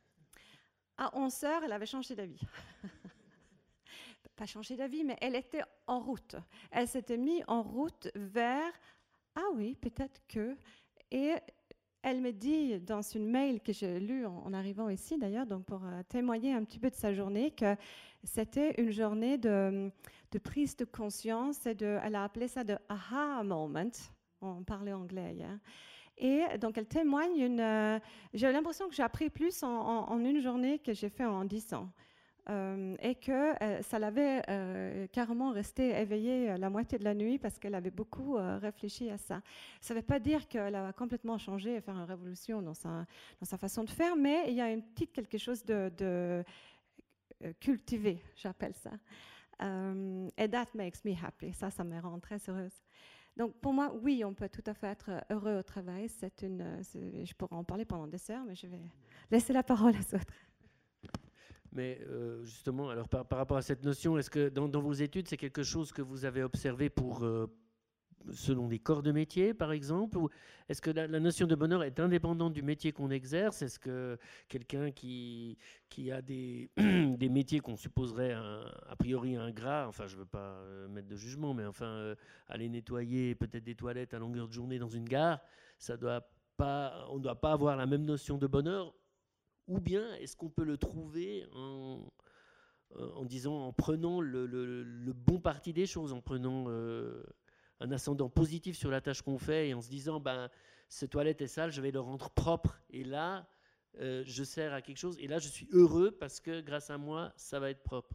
À onze heures, elle avait changé d'avis. Pas changé d'avis, mais elle était en route. Elle s'était mise en route vers, ah oui, peut-être que... Et elle me dit dans une mail que j'ai lue en, en arrivant ici d'ailleurs, donc pour euh, témoigner un petit peu de sa journée, que c'était une journée de, de prise de conscience et de, elle a appelé ça de aha moment, on parlait anglais hier. Et donc elle témoigne une, euh, j'ai l'impression que j'ai appris plus en, en, en une journée que j'ai fait en dix ans. Euh, et que euh, ça l'avait euh, carrément resté éveillée euh, la moitié de la nuit parce qu'elle avait beaucoup euh, réfléchi à ça. Ça ne veut pas dire qu'elle a complètement changé et fait une révolution dans sa, dans sa façon de faire, mais il y a une petite quelque chose de, de euh, cultivé, j'appelle ça. Um, and that makes me happy. Ça, ça me rend très heureuse. Donc pour moi, oui, on peut tout à fait être heureux au travail. C'est une, c'est, je pourrais en parler pendant des heures, mais je vais laisser la parole aux autres. Mais euh, justement, alors par, par rapport à cette notion, est-ce que dans, dans vos études, c'est quelque chose que vous avez observé pour, euh, selon des corps de métier, par exemple, ou est-ce que la, la notion de bonheur est indépendante du métier qu'on exerce? Est-ce que quelqu'un qui, qui a des, des métiers qu'on supposerait un, a priori ingrats, enfin je ne veux pas euh, mettre de jugement, mais enfin euh, aller nettoyer peut-être des toilettes à longueur de journée dans une gare, ça doit pas, on ne doit pas avoir la même notion de bonheur? Ou bien est-ce qu'on peut le trouver en, en disant, en prenant le, le, le bon parti des choses, en prenant euh, un ascendant positif sur la tâche qu'on fait et en se disant, ben, cette toilette est sale, je vais le rendre propre. Et là, euh, je sers à quelque chose. Et là, je suis heureux parce que grâce à moi, ça va être propre.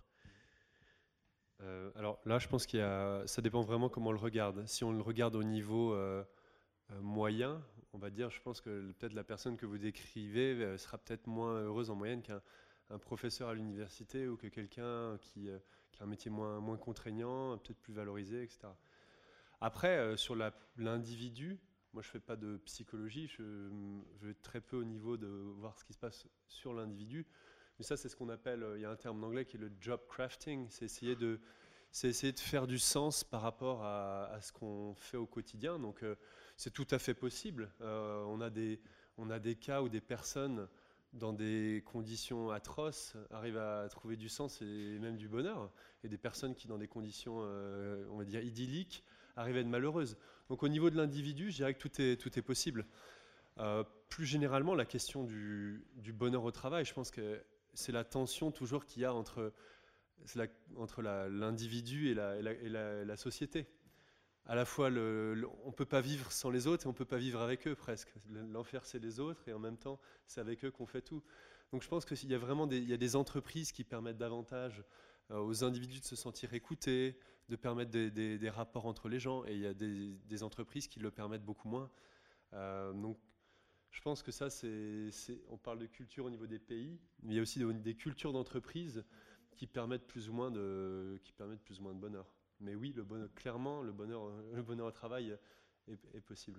Euh, alors là, je pense qu'il y a, ça dépend vraiment comment on le regarde. Si on le regarde au niveau euh, euh, moyen, on va dire, je pense que peut-être la personne que vous décrivez euh, sera peut-être moins heureuse en moyenne qu'un un professeur à l'université ou que quelqu'un qui, euh, qui a un métier moins, moins contraignant, peut-être plus valorisé, et cetera. Après, euh, sur la, l'individu, moi je ne fais pas de psychologie, je, je vais très peu au niveau de voir ce qui se passe sur l'individu. Mais ça, c'est ce qu'on appelle, il y a un terme en anglais qui est le job crafting, c'est essayer de, c'est essayer de faire du sens par rapport à, à ce qu'on fait au quotidien. Donc, euh, c'est tout à fait possible. Euh, on a des, on a des cas où des personnes, dans des conditions atroces, arrivent à trouver du sens et même du bonheur. Et des personnes qui, dans des conditions, euh, on va dire, idylliques, arrivent à être malheureuses. Donc, au niveau de l'individu, je dirais que tout est, tout est possible. Euh, plus généralement, la question du, du bonheur au travail, je pense que c'est la tension toujours qu'il y a entre, la, entre la, l'individu et, la, et, la, et la, la société. À la fois, le, le, on ne peut pas vivre sans les autres et on ne peut pas vivre avec eux presque. L'enfer, c'est les autres et en même temps, c'est avec eux qu'on fait tout. Donc je pense qu'il y a vraiment des, il y a des entreprises qui permettent davantage euh, aux individus de se sentir écoutés, de permettre des, des, des rapports entre les gens. Et il y a des, des entreprises qui le permettent beaucoup moins. Euh, donc, je pense que ça, c'est, c'est, on parle de culture au niveau des pays, mais il y a aussi des, des cultures d'entreprise qui permettent plus ou moins de, qui permettent plus ou moins de bonheur. Mais oui, le bonheur, clairement, le bonheur, le bonheur au travail est, est possible.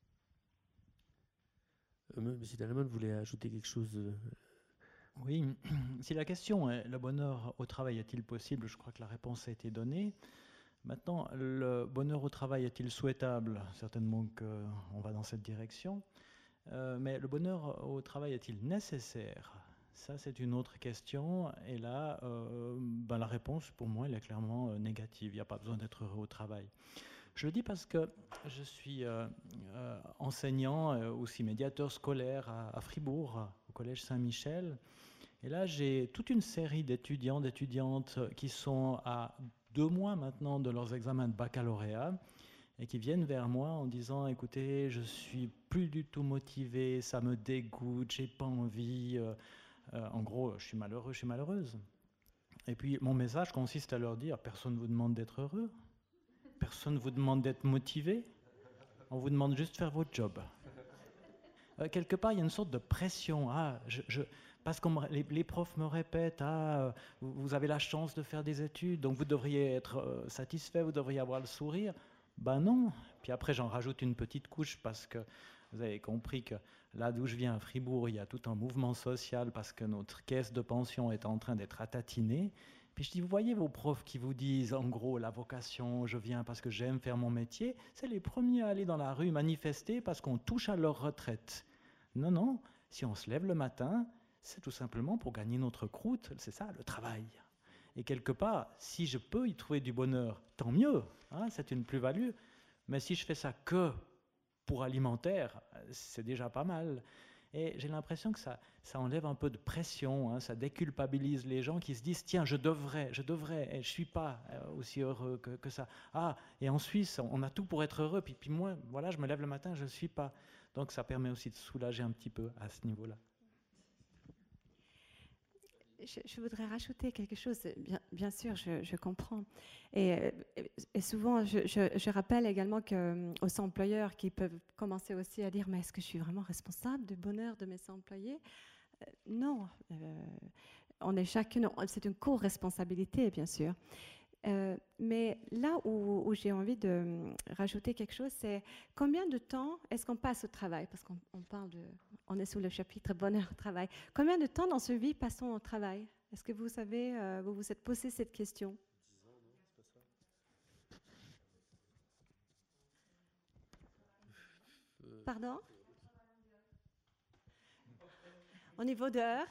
Euh, Monsieur Dallemann voulait ajouter quelque chose. euh, Oui, si la question est le bonheur au travail est-il possible, je crois que la réponse a été donnée. Maintenant, le bonheur au travail est-il souhaitable? Certainement qu'on va dans cette direction. Euh, mais le bonheur au travail est-il nécessaire? Ça, c'est une autre question. Et là, euh, ben, la réponse, pour moi, elle est clairement euh, négative. Il n'y a pas besoin d'être heureux au travail. Je le dis parce que je suis euh, euh, enseignant, euh, aussi médiateur scolaire à, à Fribourg, au Collège Saint-Michel. Et là, j'ai toute une série d'étudiants, d'étudiantes qui sont à deux mois maintenant de leurs examens de baccalauréat et qui viennent vers moi en disant « Écoutez, je suis plus du tout motivé, ça me dégoûte, j'ai pas envie. Euh, euh, en gros, je suis malheureux, je suis malheureuse. » Et puis, mon message consiste à leur dire « Personne ne vous demande d'être heureux. Personne ne vous demande d'être motivé. On vous demande juste de faire votre job. » euh, Quelque part, il y a une sorte de pression. Ah, je... je Parce que les, les profs me répètent, ah, vous avez la chance de faire des études, donc vous devriez être euh, satisfait, vous devriez avoir le sourire. Ben non. Puis après, j'en rajoute une petite couche parce que vous avez compris que là d'où je viens à Fribourg, il y a tout un mouvement social parce que notre caisse de pension est en train d'être attatinée. Puis je dis, vous voyez vos profs qui vous disent, en gros, la vocation, je viens parce que j'aime faire mon métier, c'est les premiers à aller dans la rue manifester parce qu'on touche à leur retraite. Non, non, si on se lève le matin, c'est tout simplement pour gagner notre croûte, c'est ça, le travail. Et quelque part, si je peux y trouver du bonheur, tant mieux, hein, c'est une plus-value. Mais si je fais ça que pour alimentaire, c'est déjà pas mal. Et j'ai l'impression que ça, ça enlève un peu de pression, hein, ça déculpabilise les gens qui se disent « Tiens, je devrais, je devrais, et je ne suis pas aussi heureux que, que ça. » Ah, et en Suisse, on a tout pour être heureux, puis, puis moi, voilà, je me lève le matin, je ne suis pas. Donc ça permet aussi de soulager un petit peu à ce niveau-là. Je, je voudrais rajouter quelque chose. Bien, bien sûr, je, je comprends. Et, et souvent, je, je, je rappelle également qu'aux employeurs qui peuvent commencer aussi à dire « Mais est-ce que je suis vraiment responsable du bonheur de mes employés ?» euh, Non. Euh, on est chacun, c'est une co-responsabilité, bien sûr. Euh, mais là où, où j'ai envie de rajouter quelque chose, c'est combien de temps est-ce qu'on passe au travail? Parce qu'on on parle de, on est sous le chapitre bonheur au travail. Combien de temps dans ce vie passons au travail? Est-ce que vous savez, euh, vous vous êtes posé cette question? dix ans, non? C'est pas ça? Pardon? Au niveau d'heures?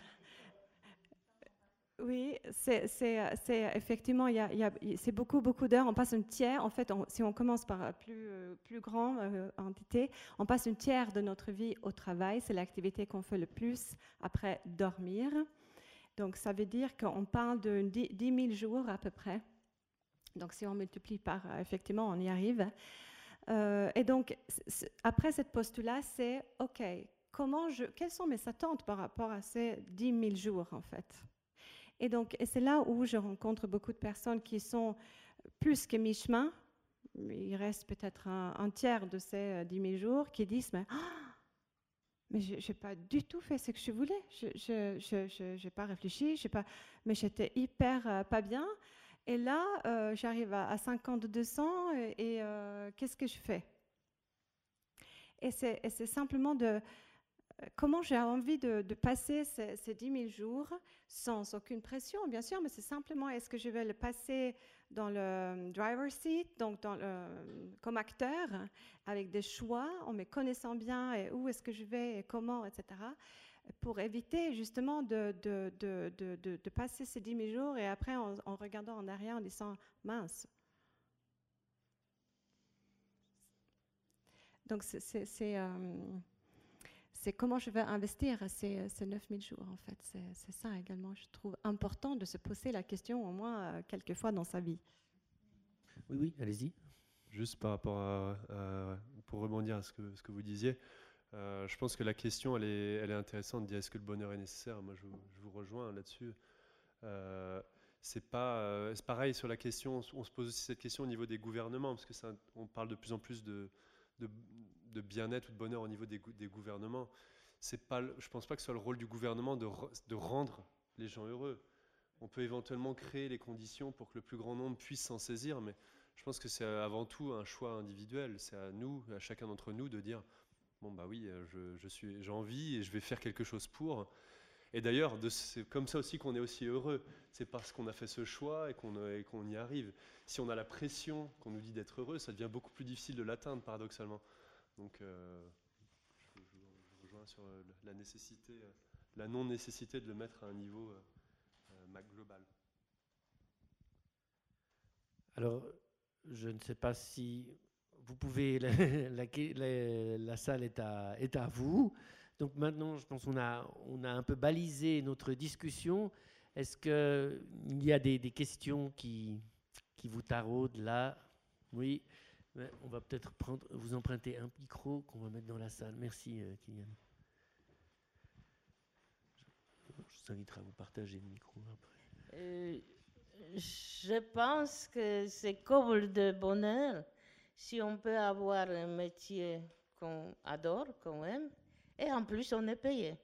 Oui, c'est, c'est, c'est effectivement, il y a, il y a, c'est beaucoup, beaucoup d'heures. On passe une tiers, en fait, on, si on commence par plus, euh, plus grand euh, entité, on passe une tiers de notre vie au travail. C'est l'activité qu'on fait le plus après dormir. Donc, ça veut dire qu'on parle de dix mille jours à peu près. Donc, si on multiplie par, effectivement, on y arrive. Euh, et donc, après cette postulat, c'est, OK, comment je, quelles sont mes attentes par rapport à ces dix mille jours, en fait? Et donc, et c'est là où je rencontre beaucoup de personnes qui sont plus que mi-chemin. Il reste peut-être un, un tiers de ces dix mille jours qui disent, mais, oh, mais je n'ai pas du tout fait ce que je voulais. Je n'ai pas réfléchi, j'ai pas, mais j'étais hyper euh, pas bien. Et là, euh, j'arrive à, à cinquante-deux cents et, et euh, qu'est-ce que je fais? Et c'est, et c'est simplement de... Comment j'ai envie de, de passer ces, ces dix mille jours sans aucune pression, bien sûr, mais c'est simplement est-ce que je vais le passer dans le driver's seat, donc dans le, comme acteur, avec des choix, en me connaissant bien et où est-ce que je vais et comment, et cetera, pour éviter justement de, de, de, de, de, de passer ces dix mille jours et après en, en regardant en arrière en disant mince. Donc c'est... c'est, c'est euh, c'est comment je vais investir ces, ces neuf mille jours, en fait. C'est, c'est ça également, je trouve important de se poser la question au moins euh, quelques fois dans sa vie. Oui, oui, allez-y. Juste par rapport à, à pour rebondir à ce que, ce que vous disiez, euh, je pense que la question, elle est, elle est intéressante, de dire est-ce que le bonheur est nécessaire? Moi, je, je vous rejoins là-dessus. Euh, c'est pas, euh, c'est pareil sur la question. On se pose aussi cette question au niveau des gouvernements, parce que ça, on parle de plus en plus de, de, de bien-être ou de bonheur au niveau des, des gouvernements. C'est pas, je pense pas que ce soit le rôle du gouvernement de, de rendre les gens heureux. On peut éventuellement créer les conditions pour que le plus grand nombre puisse s'en saisir, mais je pense que c'est avant tout un choix individuel. C'est à nous, à chacun d'entre nous, de dire bon bah oui, je, je suis, j'ai envie et je vais faire quelque chose pour. Et d'ailleurs, c'est comme ça aussi qu'on est aussi heureux. C'est parce qu'on a fait ce choix et qu'on et qu'on y arrive. Si on a la pression qu'on nous dit d'être heureux, ça devient beaucoup plus difficile de l'atteindre, paradoxalement. Donc, euh, je, je, je rejoins sur la nécessité, la non-nécessité de le mettre à un niveau euh, global. Alors, je ne sais pas si vous pouvez, la, la, la, la salle est à, est à vous. Donc maintenant, je pense qu'on a, on a un peu balisé notre discussion. Est-ce qu'il y a des, des questions qui, qui vous taraudent là? Oui, mais on va peut-être prendre, vous emprunter un micro qu'on va mettre dans la salle. Merci, euh, Kylian. Je vous inviterai à vous partager le micro après. Euh, je pense que c'est comble de bonheur si on peut avoir un métier qu'on adore, qu'on aime, et en plus on est payé.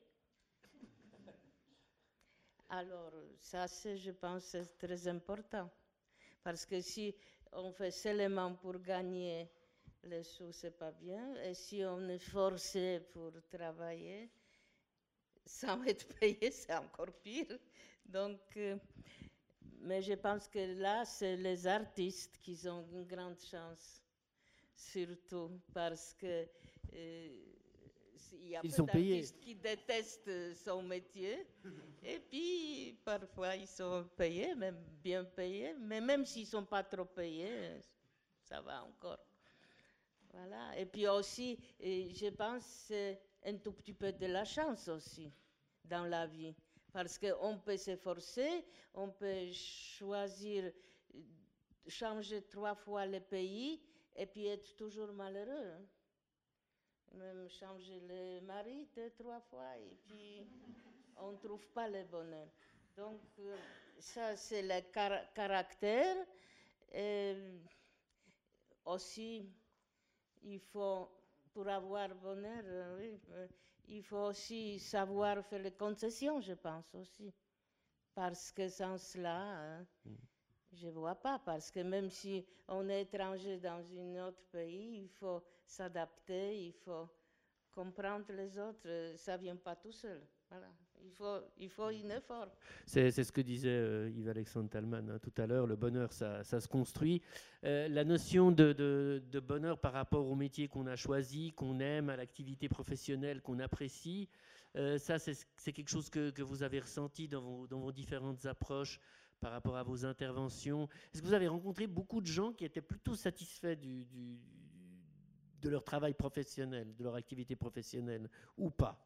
Alors ça, c'est, je pense, c'est très important. Parce que si on fait seulement pour gagner les sous, c'est pas bien. Et si on est forcé pour travailler, sans être payé, c'est encore pire. Donc, euh, mais je pense que là, c'est les artistes qui ont une grande chance, surtout parce que euh, il y a ils peu sont payés. d'artistes qui détestent son métier, et puis parfois ils sont payés, même bien payés, mais même s'ils ne sont pas trop payés, ça va encore. Voilà. Et puis aussi, je pense c'est un tout petit peu de la chance aussi dans la vie. Parce qu'on peut s'efforcer, on peut choisir, changer trois fois le pays et puis être toujours malheureux. Même changer le mari deux, trois fois et puis on ne trouve pas le bonheur. Donc ça c'est le car- caractère. Et aussi, il faut, pour avoir bonheur, oui, il faut aussi savoir faire les concessions, je pense aussi. Parce que sans cela, hein, mm. je ne vois pas. Parce que même si on est étranger dans un autre pays, il faut s'adapter, il faut comprendre les autres. Ça ne vient pas tout seul. Voilà. Il faut, il faut un effort. C'est, c'est ce que disait euh, Yves-Alexandre Talman hein, tout à l'heure. Le bonheur, ça, ça se construit. Euh, la notion de, de, de bonheur par rapport au métier qu'on a choisi, qu'on aime, à l'activité professionnelle qu'on apprécie, euh, ça, c'est, c'est quelque chose que, que vous avez ressenti dans vos, dans vos différentes approches par rapport à vos interventions. Est-ce que vous avez rencontré beaucoup de gens qui étaient plutôt satisfaits du, du, de leur travail professionnel, de leur activité professionnelle, ou pas?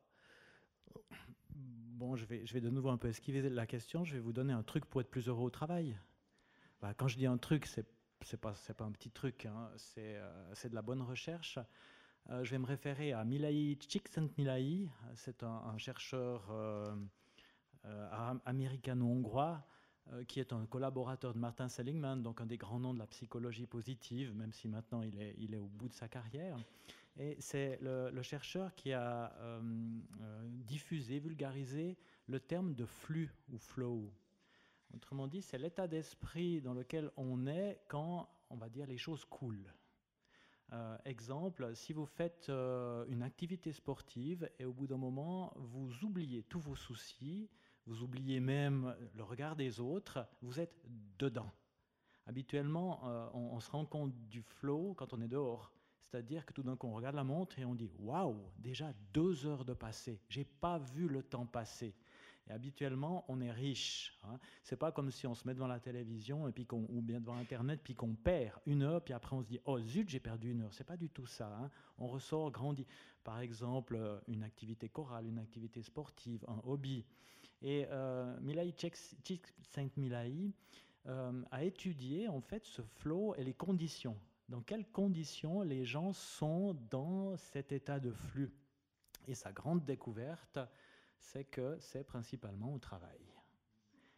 Bon, je vais, je vais de nouveau un peu esquiver la question. Je vais vous donner un truc pour être plus heureux au travail. Bah, quand je dis un truc, c'est c'est pas c'est pas un petit truc, hein. C'est euh, c'est de la bonne recherche. Euh, je vais me référer à Milayi Csikszentmihalyi. C'est un, un chercheur euh, euh, américano-hongrois euh, qui est un collaborateur de Martin Seligman, donc un des grands noms de la psychologie positive, même si maintenant il est il est au bout de sa carrière. Et c'est le, le chercheur qui a euh, euh, diffusé, vulgarisé le terme de flux ou flow. Autrement dit, c'est l'état d'esprit dans lequel on est quand, on va dire, les choses coulent. Euh, exemple, si vous faites euh, une activité sportive et au bout d'un moment, vous oubliez tous vos soucis, vous oubliez même le regard des autres, vous êtes dedans. Habituellement, euh, on, on se rend compte du flow quand on est dehors. C'est-à-dire que tout d'un coup, on regarde la montre et on dit « Waouh, déjà deux heures de passé, j'ai pas vu le temps passer ». Et habituellement, on est riche. Hein. C'est pas comme si on se met devant la télévision et puis qu'on, ou bien devant Internet puis qu'on perd une heure, puis après on se dit « Oh zut, j'ai perdu une heure ». C'est pas du tout ça. Hein. On ressort grandi. Par exemple, une activité chorale, une activité sportive, un hobby. Et euh, Milayi Csikszentmihalyi euh, a étudié en fait ce flow et les conditions. Dans quelles conditions les gens sont dans cet état de flux. Et sa grande découverte, c'est que c'est principalement au travail.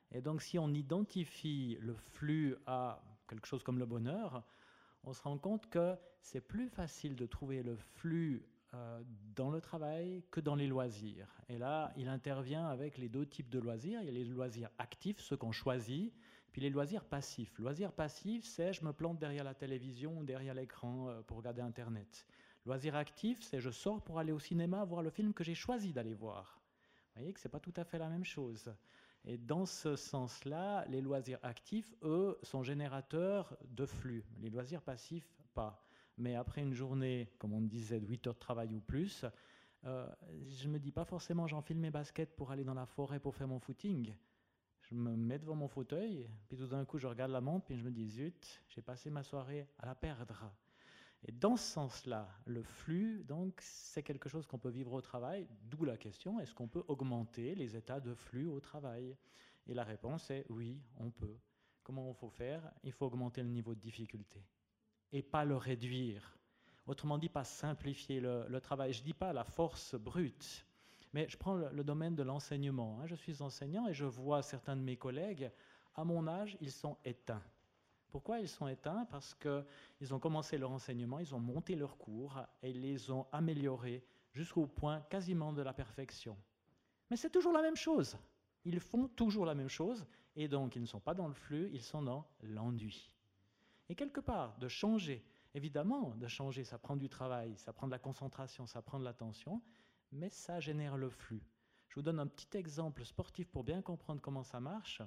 Et donc, si on identifie le flux à quelque chose comme le bonheur, on se rend compte que c'est plus facile de trouver le flux euh, dans le travail que dans les loisirs. Et là, il intervient avec les deux types de loisirs. Il y a les loisirs actifs, ceux qu'on choisit, puis les loisirs passifs. Loisirs passifs, c'est je me plante derrière la télévision ou derrière l'écran euh, pour regarder Internet. Loisirs actifs, c'est je sors pour aller au cinéma voir le film que j'ai choisi d'aller voir. Vous voyez que ce n'est pas tout à fait la même chose. Et dans ce sens-là, les loisirs actifs, eux, sont générateurs de flux. Les loisirs passifs, pas. Mais après une journée, comme on disait, de huit heures de travail ou plus, euh, je ne me dis pas forcément j'enfile mes baskets pour aller dans la forêt pour faire mon footing. Je me mets devant mon fauteuil, puis tout d'un coup, je regarde la montre, puis je me dis, zut, j'ai passé ma soirée à la perdre. Et dans ce sens-là, le flux, donc, c'est quelque chose qu'on peut vivre au travail, d'où la question, est-ce qu'on peut augmenter les états de flux au travail? Et la réponse est oui, on peut. Comment il faut faire? Il faut augmenter le niveau de difficulté et pas le réduire. Autrement dit, pas simplifier le, le travail. Je ne dis pas la force brute, mais je prends le, le domaine de l'enseignement. Hein. Je suis enseignant et je vois certains de mes collègues, à mon âge, ils sont éteints. Pourquoi ils sont éteints? Parce qu'ils ont commencé leur enseignement, ils ont monté leurs cours et ils les ont améliorés jusqu'au point quasiment de la perfection. Mais c'est toujours la même chose. Ils font toujours la même chose et donc ils ne sont pas dans le flux, ils sont dans l'enduit. Et quelque part, de changer, évidemment, de changer, ça prend du travail, ça prend de la concentration, ça prend de l'attention, mais ça génère le flux. Je vous donne un petit exemple sportif pour bien comprendre comment ça marche.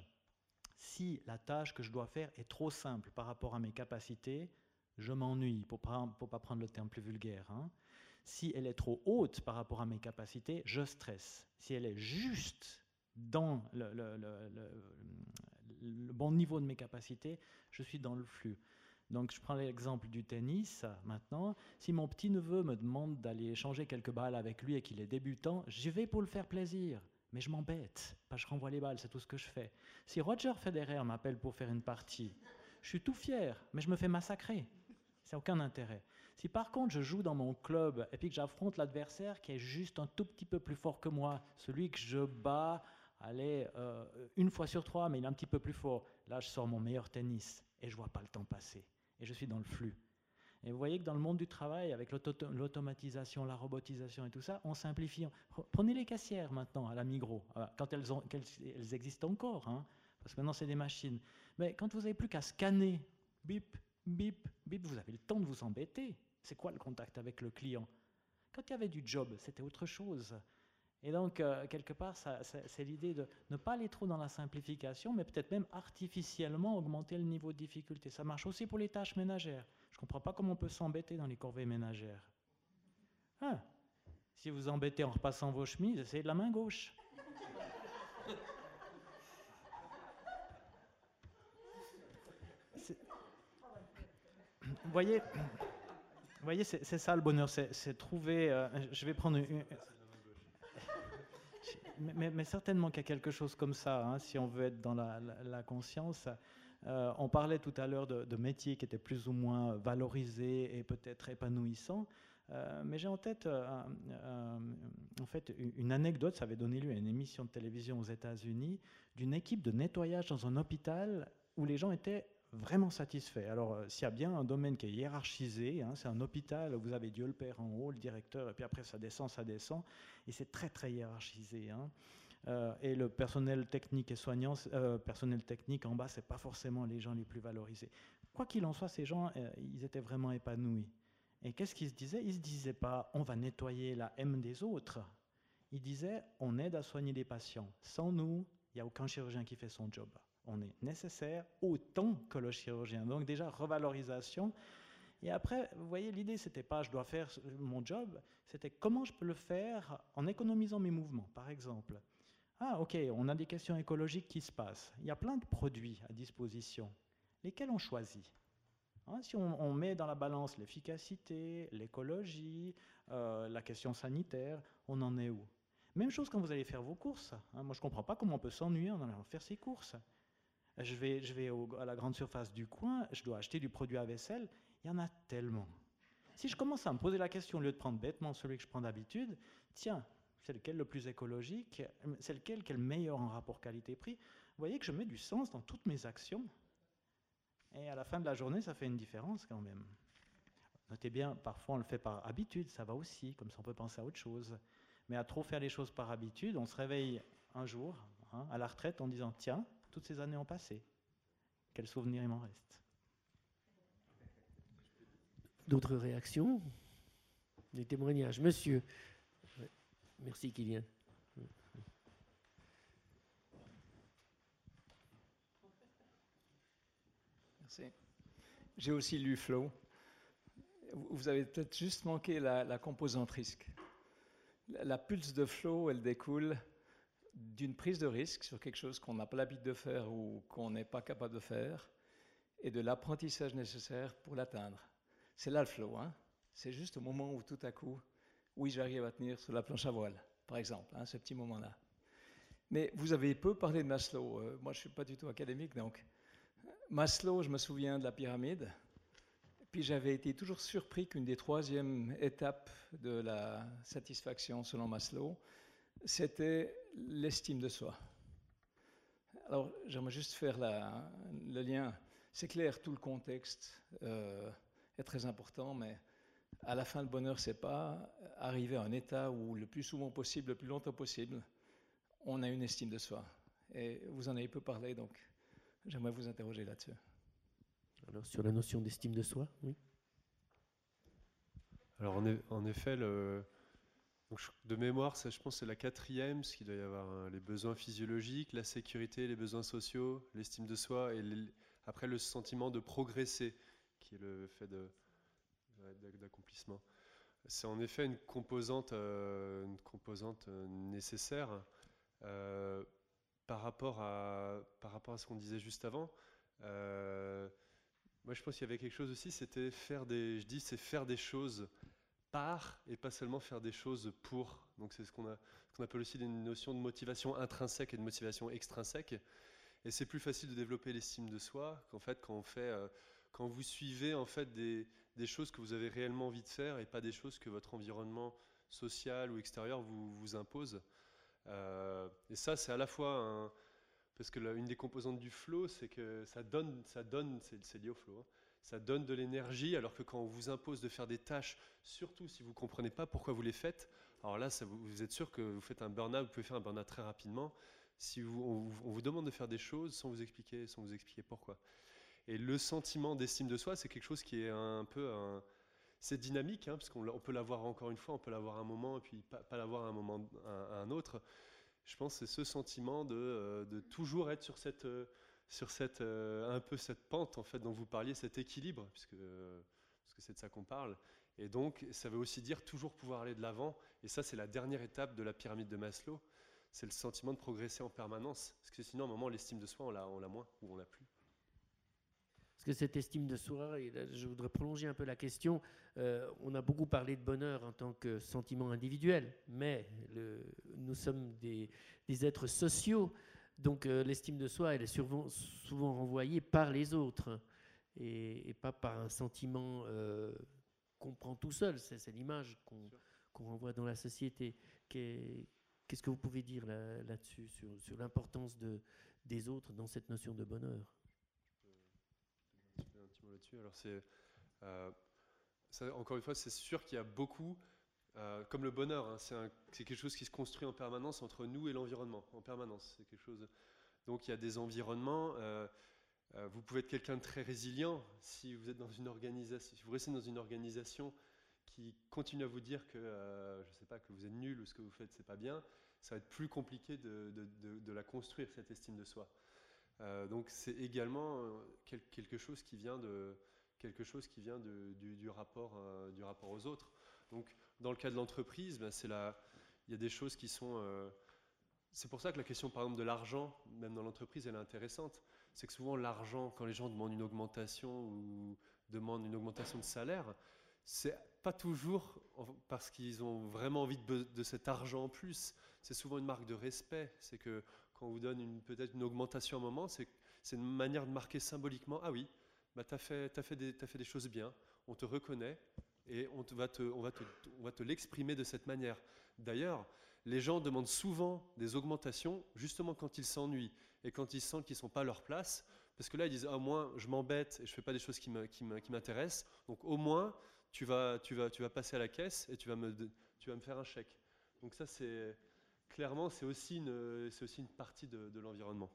Si la tâche que je dois faire est trop simple par rapport à mes capacités, je m'ennuie, pour ne pas prendre le terme plus vulgaire. Hein. Si elle est trop haute par rapport à mes capacités, je stresse. Si elle est juste dans le, le, le, le, le bon niveau de mes capacités, je suis dans le flux. Donc je prends l'exemple du tennis maintenant. Si mon petit-neveu me demande d'aller échanger quelques balles avec lui et qu'il est débutant, j'y vais pour le faire plaisir. Mais je m'embête, pas je renvoie les balles, c'est tout ce que je fais. Si Roger Federer m'appelle pour faire une partie, je suis tout fier, mais je me fais massacrer. Ça n'a aucun intérêt. Si par contre je joue dans mon club et puis que j'affronte l'adversaire qui est juste un tout petit peu plus fort que moi, celui que je bats, allez, euh, une fois sur trois, mais il est un petit peu plus fort, là je sors mon meilleur tennis et je ne vois pas le temps passer. Et je suis dans le flux. Et vous voyez que dans le monde du travail, avec l'automatisation, la robotisation et tout ça, on simplifie. Prenez les caissières maintenant à la Migros, quand elles, ont, elles existent encore, hein, parce que maintenant c'est des machines. Mais quand vous n'avez plus qu'à scanner, bip, bip, bip, vous avez le temps de vous embêter. C'est quoi le contact avec le client? Quand il y avait du job, c'était autre chose. Et donc, euh, quelque part, ça, ça, c'est l'idée de ne pas aller trop dans la simplification, mais peut-être même artificiellement augmenter le niveau de difficulté. Ça marche aussi pour les tâches ménagères. Je ne comprends pas comment on peut s'embêter dans les corvées ménagères. Ah, si vous vous embêtez en repassant vos chemises, essayez de la main gauche. Vous voyez, vous voyez c'est, c'est ça le bonheur, c'est, c'est trouver... Euh, je vais prendre une... Mais, mais, mais certainement qu'il y a quelque chose comme ça, hein, si on veut être dans la, la, la conscience. Euh, on parlait tout à l'heure de, de métiers qui étaient plus ou moins valorisés et peut-être épanouissants, euh, mais j'ai en tête euh, euh, en fait, une anecdote, ça avait donné lieu à une émission de télévision aux États-Unis, d'une équipe de nettoyage dans un hôpital où les gens étaient vraiment satisfaits. Alors, euh, s'il y a bien un domaine qui est hiérarchisé, hein, c'est un hôpital où vous avez Dieu le Père en haut, le directeur, et puis après ça descend, ça descend, et c'est très très hiérarchisé. Hein. Euh, et le personnel technique et soignant, euh, personnel technique en bas, c'est pas forcément les gens les plus valorisés. Quoi qu'il en soit, ces gens, euh, ils étaient vraiment épanouis. Et qu'est-ce qu'ils se disaient? Ils se disaient pas, on va nettoyer la M des autres. Ils disaient, on aide à soigner les patients. Sans nous, il n'y a aucun chirurgien qui fait son job. On est nécessaire autant que le chirurgien. Donc déjà, revalorisation. Et après, vous voyez, l'idée, c'était pas je dois faire mon job, c'était comment je peux le faire en économisant mes mouvements, par exemple. Ah, ok, on a des questions écologiques qui se passent. Il y a plein de produits à disposition. Lesquels on choisit? Hein, si on, on met dans la balance l'efficacité, l'écologie, euh, la question sanitaire, on en est où? Même chose quand vous allez faire vos courses. Hein, moi, je ne comprends pas comment on peut s'ennuyer en allant faire ses courses. Je vais, je vais au, à la grande surface du coin, je dois acheter du produit à vaisselle, il y en a tellement. Si je commence à me poser la question, au lieu de prendre bêtement celui que je prends d'habitude, tiens, c'est lequel le plus écologique, c'est lequel qui est le meilleur en rapport qualité-prix, voyez que je mets du sens dans toutes mes actions. Et à la fin de la journée, ça fait une différence quand même. Notez bien, parfois on le fait par habitude, ça va aussi, comme ça on peut penser à autre chose. Mais à trop faire les choses par habitude, on se réveille un jour, hein, à la retraite, en disant « Tiens, toutes ces années ont passé. Quel souvenir il m'en reste ?» D'autres réactions? Des témoignages? Monsieur. Ouais. Merci, Kylian. Merci. J'ai aussi lu Flow. Vous avez peut-être juste manqué la, la composante risque. La, la pulse de Flow, elle découle d'une prise de risque sur quelque chose qu'on n'a pas l'habitude de faire ou qu'on n'est pas capable de faire, et de l'apprentissage nécessaire pour l'atteindre. C'est là le flow, hein. C'est juste au moment où tout à coup, oui, j'arrive à tenir sur la planche à voile, par exemple, hein, ce petit moment-là. Mais vous avez peu parlé de Maslow. Euh, moi, je ne suis pas du tout académique, donc Maslow, je me souviens de la pyramide. Puis j'avais été toujours surpris qu'une des troisièmes étapes de la satisfaction, selon Maslow, c'était l'estime de soi. Alors, j'aimerais juste faire la, le lien. C'est clair, tout le contexte euh, est très important, mais à la fin, le bonheur, c'est pas arriver à un état où le plus souvent possible, le plus longtemps possible, on a une estime de soi. Et vous en avez peu parlé, donc j'aimerais vous interroger là-dessus. Alors, sur la notion d'estime de soi, oui. Alors, en, e- en effet, le, donc, je- de mémoire, ça, je pense, c'est la quatrième, parce qu'il doit y avoir hein, les besoins physiologiques, la sécurité, les besoins sociaux, l'estime de soi, et les- après le sentiment de progresser, qui est le fait de, ouais, d'ac- d'accomplissement. C'est en effet une composante, euh, une composante euh, nécessaire euh, par rapport à, par rapport à ce qu'on disait juste avant. Euh, moi, je pense qu'il y avait quelque chose aussi, c'était faire des, je dis, c'est faire des choses par et pas seulement faire des choses pour. Donc c'est ce qu'on a, ce qu'on appelle aussi une notion de motivation intrinsèque et de motivation extrinsèque. Et c'est plus facile de développer l'estime de soi qu'en fait quand on fait, euh, quand vous suivez en fait des, des choses que vous avez réellement envie de faire et pas des choses que votre environnement social ou extérieur vous, vous impose. Euh, et ça, c'est à la fois un, parce que la- une des composantes du flow, c'est que ça donne, ça donne, c'est, c'est lié au flow, hein, ça donne de l'énergie, alors que quand on vous impose de faire des tâches, surtout si vous ne comprenez pas pourquoi vous les faites, alors là, ça vous, vous êtes sûr que vous faites un burn-out, vous pouvez faire un burn-out très rapidement, si vous, on, vous- on vous demande de faire des choses sans vous expliquer, sans vous expliquer pourquoi. Et le sentiment d'estime de soi, c'est quelque chose qui est un peu un, c'est dynamique, hein, parce qu'on l'a- on peut l'avoir encore une fois, on peut l'avoir un moment et puis pas, pas l'avoir à un moment, à un autre. Je pense que c'est ce sentiment de, euh, de toujours être sur cette, euh, sur cette, euh, un peu cette pente en fait dont vous parliez, cet équilibre, puisque, euh, parce que c'est de ça qu'on parle. Et donc, ça veut aussi dire toujours pouvoir aller de l'avant. Et ça, c'est la dernière étape de la pyramide de Maslow. C'est le sentiment de progresser en permanence. Parce que sinon, à un moment, l'estime de soi, on l'a, on l'a moins ou on l'a plus. Parce que cette estime de soi, et là, je voudrais prolonger un peu la question, euh, on a beaucoup parlé de bonheur en tant que sentiment individuel, mais le, nous sommes des, des êtres sociaux, donc euh, l'estime de soi, elle est souvent, souvent renvoyée par les autres, et, et pas par un sentiment euh, qu'on prend tout seul, c'est, c'est l'image qu'on, qu'on renvoie dans la société. Qu'est, qu'est-ce que vous pouvez dire là, là-dessus, sur, sur l'importance de, des autres dans cette notion de bonheur ? Un petit peu- un petit mot là-dessus. Alors c'est, euh, ça, encore une fois, c'est sûr qu'il y a beaucoup, euh, comme le bonheur, hein, c'est, un- c'est quelque chose qui se construit en permanence entre nous et l'environnement, en permanence. C'est quelque chose. Donc il y a des environnements. euh, euh, vous pouvez être quelqu'un de très résilient si vous êtes dans une organisation, si vous restez dans une organisation qui continue à vous dire que, euh, je sais pas, que vous êtes nul ou ce que vous faites c'est pas bien. Ça va être plus compliqué de, de- de- de la construire cette estime de soi. Euh, donc c'est également euh, quel- quelque chose qui vient de quelque chose qui vient de- du, du rapport euh, du rapport aux autres. Donc dans le cas de l'entreprise, ben, c'est la, il y a des choses qui sont euh, c'est pour ça que la question par exemple de l'argent, même dans l'entreprise, elle est intéressante. C'est que souvent l'argent, quand les gens demandent une augmentation ou demandent une augmentation de salaire, c'est pas toujours parce qu'ils ont vraiment envie de, de cet argent en plus. C'est souvent une marque de respect. C'est que quand on vous donne une, peut-être une augmentation à un moment, c'est, c'est une manière de marquer symboliquement, ah oui, bah tu as fait, t'as fait, des, t'as fait des choses bien, on te reconnaît et on, te, va, te, on, va, te, on va te l'exprimer de cette manière. D'ailleurs, les gens demandent souvent des augmentations, justement quand ils s'ennuient et quand ils sentent qu'ils ne sont pas à leur place, parce que là, ils disent « Ah, au moins, je m'embête et je ne fais pas des choses qui me, qui me, qui m'intéressent, donc au moins, tu vas, tu, vas, tu vas passer à la caisse et tu vas me, tu vas me faire un chèque. » Donc ça, c'est clairement, c'est aussi une, c'est aussi une partie de, de l'environnement.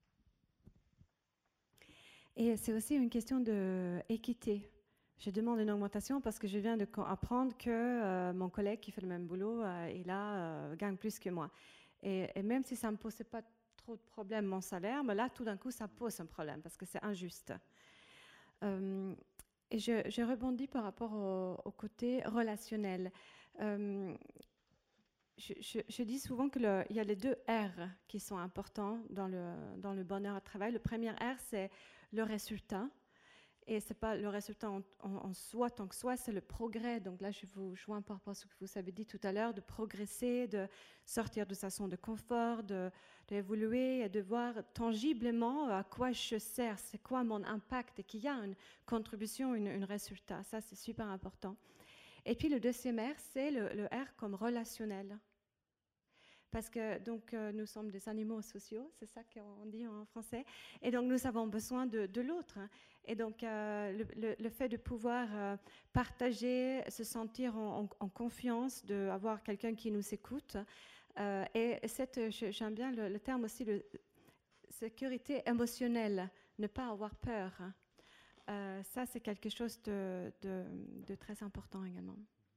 Et c'est aussi une question d'équité. Je demande une augmentation parce que je viens d'apprendre que euh, mon collègue qui fait le même boulot, euh, il a, euh, gagne plus que moi. Et, et même si ça ne me posait pas trop de problème, mon salaire, mais là, tout d'un coup, ça pose un problème parce que c'est injuste. Euh, et je, je rebondis par rapport au, au côté relationnel. Euh, je, je, je dis souvent qu'il y a les deux R qui sont importants dans le, dans le bonheur au travail. Le premier R, c'est le résultat. Et ce n'est pas le résultat en, en, en soi, tant que soi, c'est le progrès. Donc là, je vous joins par rapport à ce que vous avez dit tout à l'heure, de progresser, de sortir de sa zone de confort, d'évoluer et de voir tangiblement à quoi je sers, c'est quoi mon impact et qu'il y a une contribution, une, une résultat. Ça, c'est super important. Et puis le deuxième R, c'est le, le R comme relationnel. Parce que donc, euh, nous sommes des animaux sociaux, c'est ça qu'on dit en français, et donc nous avons besoin de, de l'autre. Et donc euh, le, le, le fait de pouvoir euh, partager, se sentir en, en, en confiance, d'avoir quelqu'un qui nous écoute, euh, et cette, j'aime bien le, le terme aussi, de sécurité émotionnelle, ne pas avoir peur. Euh, ça, c'est quelque chose de, de, de très important également.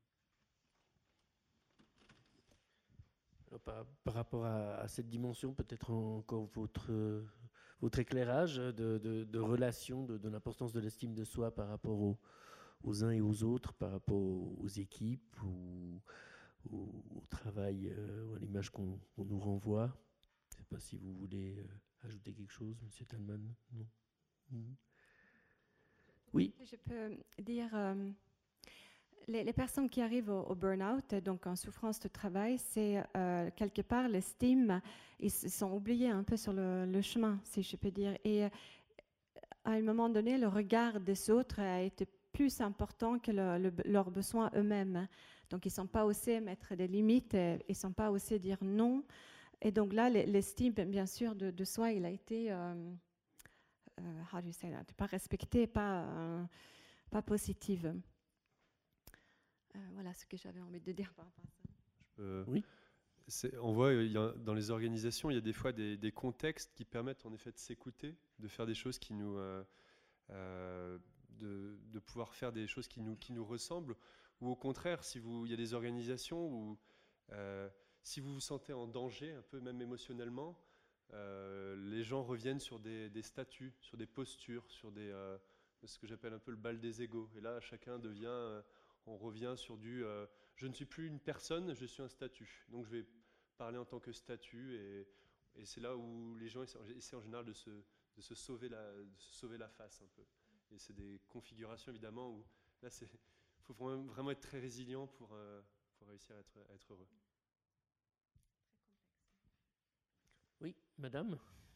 Par, par rapport à, à cette dimension, peut-être encore votre, votre éclairage de, de, de relation, de, de l'importance de l'estime de soi par rapport aux, aux uns et aux autres, par rapport aux, aux équipes, ou, au, au travail, euh, ou à l'image qu'on qu'on nous renvoie. Je ne sais pas si vous voulez euh, ajouter quelque chose, M. Thalmann. Non. Mmh. Oui. Je peux dire... Euh Les, les personnes qui arrivent au, au burn-out, donc en souffrance de travail, c'est euh, quelque part l'estime, ils se sont oubliés un peu sur le, le chemin, si je peux dire. Et à un moment donné, le regard des autres a été plus important que le, le, leurs besoins eux-mêmes. Donc, ils ne sont pas osés mettre des limites, ils ne sont pas osés dire non. Et donc là, l'estime, bien sûr, de, de soi, il a été, euh, euh, how do you say that, pas respecté, pas, euh, pas positive. Euh, voilà ce que j'avais envie de dire par rapport à ça. Je peux... Oui. On voit il y a, dans les organisations, il y a des fois des, des contextes qui permettent en effet de s'écouter, de faire des choses qui nous, euh, euh, de, de pouvoir faire des choses qui nous, qui nous ressemblent, ou au contraire, si vous, il y a des organisations où euh, si vous vous sentez en danger, un peu même émotionnellement, euh, les gens reviennent sur des, des statuts, sur des postures, sur des, euh, ce que j'appelle un peu le bal des égos. Et là, chacun devient euh, on revient sur du euh, je ne suis plus une personne, je suis un statut. Donc je vais parler en tant que statut, et, et c'est là où les gens essaient en général de se, de, se sauver la, de se sauver la face un peu. Et c'est des configurations évidemment où là il faut vraiment, vraiment être très résilient pour, euh, pour réussir à être, à être heureux. Oui, madame.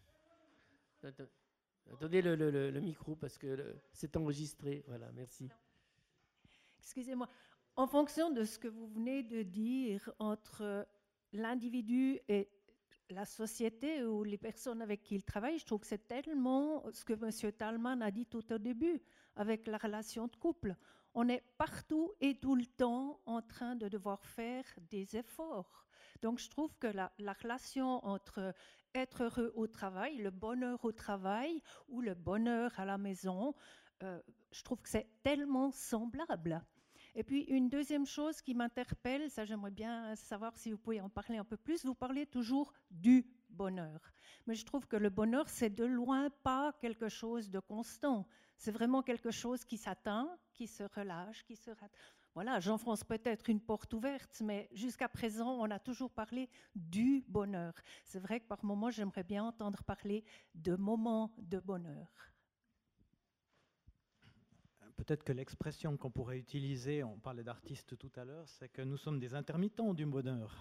Attendez le, le, le micro parce que c'est enregistré. Voilà, merci. Excusez-moi, en fonction de ce que vous venez de dire entre l'individu et la société ou les personnes avec qui il travaille, je trouve que c'est tellement ce que M. Thalmann a dit tout au début avec la relation de couple. On est partout et tout le temps en train de devoir faire des efforts. Donc je trouve que la, la relation entre être heureux au travail, le bonheur au travail ou le bonheur à la maison, euh, je trouve que c'est tellement semblable. Et puis, une deuxième chose qui m'interpelle, ça j'aimerais bien savoir si vous pouvez en parler un peu plus, vous parlez toujours du bonheur. Mais je trouve que le bonheur, c'est de loin pas quelque chose de constant. C'est vraiment quelque chose qui s'atteint, qui se relâche, qui se... Voilà, j'enfonce peut-être une porte ouverte, mais jusqu'à présent, on a toujours parlé du bonheur. C'est vrai que par moments, j'aimerais bien entendre parler de moments de bonheur. Peut-être que l'expression qu'on pourrait utiliser, on parlait d'artistes tout à l'heure, c'est que nous sommes des intermittents du bonheur.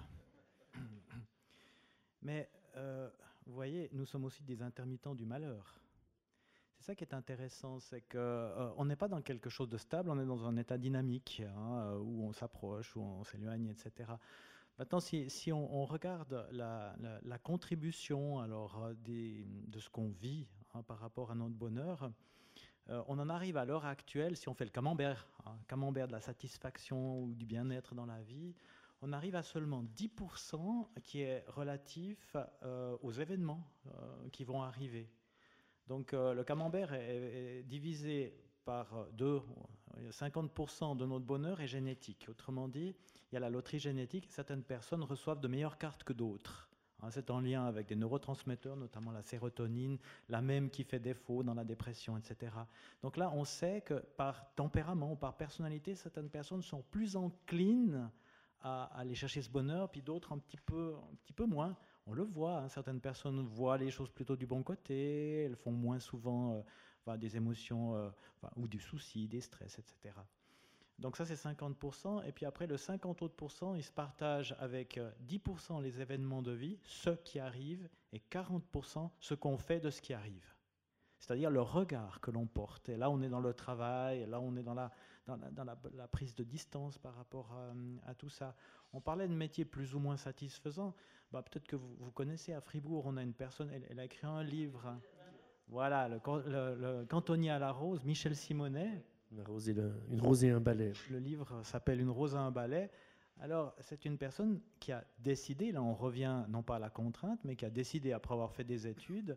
Mais euh, vous voyez, nous sommes aussi des intermittents du malheur. C'est ça qui est intéressant, c'est qu'on euh, n'est pas dans quelque chose de stable, on est dans un état dynamique, hein, où on s'approche, où on s'éloigne, et cetera. Maintenant, si, si on, on regarde la, la, la contribution alors, des, de ce qu'on vit hein, par rapport à notre bonheur, euh, on en arrive à l'heure actuelle, si on fait le camembert, hein, camembert de la satisfaction ou du bien-être dans la vie, on arrive à seulement dix pour cent qui est relatif euh, aux événements euh, qui vont arriver. Donc euh, le camembert est, est divisé par deux, cinquante pour cent de notre bonheur est génétique. Autrement dit, il y a la loterie génétique, certaines personnes reçoivent de meilleures cartes que d'autres. Hein, c'est en lien avec des neurotransmetteurs, notamment la sérotonine, la même qui fait défaut dans la dépression, et cetera. Donc là, on sait que par tempérament ou par personnalité, certaines personnes sont plus enclines à aller chercher ce bonheur, puis d'autres un petit peu, un petit peu moins. On le voit, hein, certaines personnes voient les choses plutôt du bon côté, elles font moins souvent euh, enfin, des émotions euh, enfin, ou du souci, des stress, et cetera. Donc ça, c'est cinquante pour cent. Et puis après, le cinquante autres pour cent, ils se partagent avec dix pour cent les événements de vie, ceux qui arrivent, et quarante pour cent ce qu'on fait de ce qui arrive. C'est-à-dire le regard que l'on porte. Et là, on est dans le travail, et là, on est dans la, dans la, dans la, la prise de distance par rapport à, à tout ça. On parlait de métiers plus ou moins satisfaisants. Bah, peut-être que vous, vous connaissez, à Fribourg, on a une personne, elle, elle a écrit un livre. Voilà, le, le, le cantonnier à la rose, Michel Simonet. Une rose et, le, une rose et un balai. Le livre s'appelle Une rose et un balai. Alors, c'est une personne qui a décidé, là on revient non pas à la contrainte, mais qui a décidé, après avoir fait des études,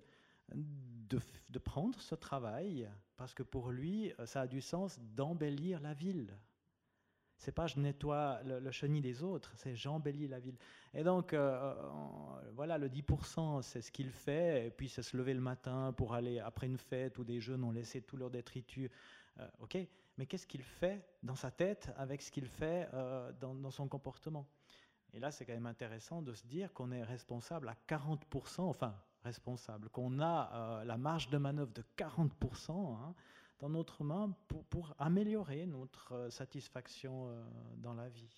De, de prendre ce travail, parce que pour lui, ça a du sens d'embellir la ville. C'est pas je nettoie le, le chenil des autres, c'est j'embellis la ville. Et donc, euh, on, voilà, le dix pour cent, c'est ce qu'il fait, et puis c'est se lever le matin pour aller, après une fête où des jeunes ont laissé tout leur détritus. Euh, ok, mais qu'est-ce qu'il fait dans sa tête avec ce qu'il fait euh, dans, dans son comportement? Et là, c'est quand même intéressant de se dire qu'on est responsable à quarante pour cent, enfin, responsable, qu'on a euh, la marge de manœuvre de quarante pour cent hein, dans notre main pour, pour améliorer notre euh, satisfaction euh, dans la vie.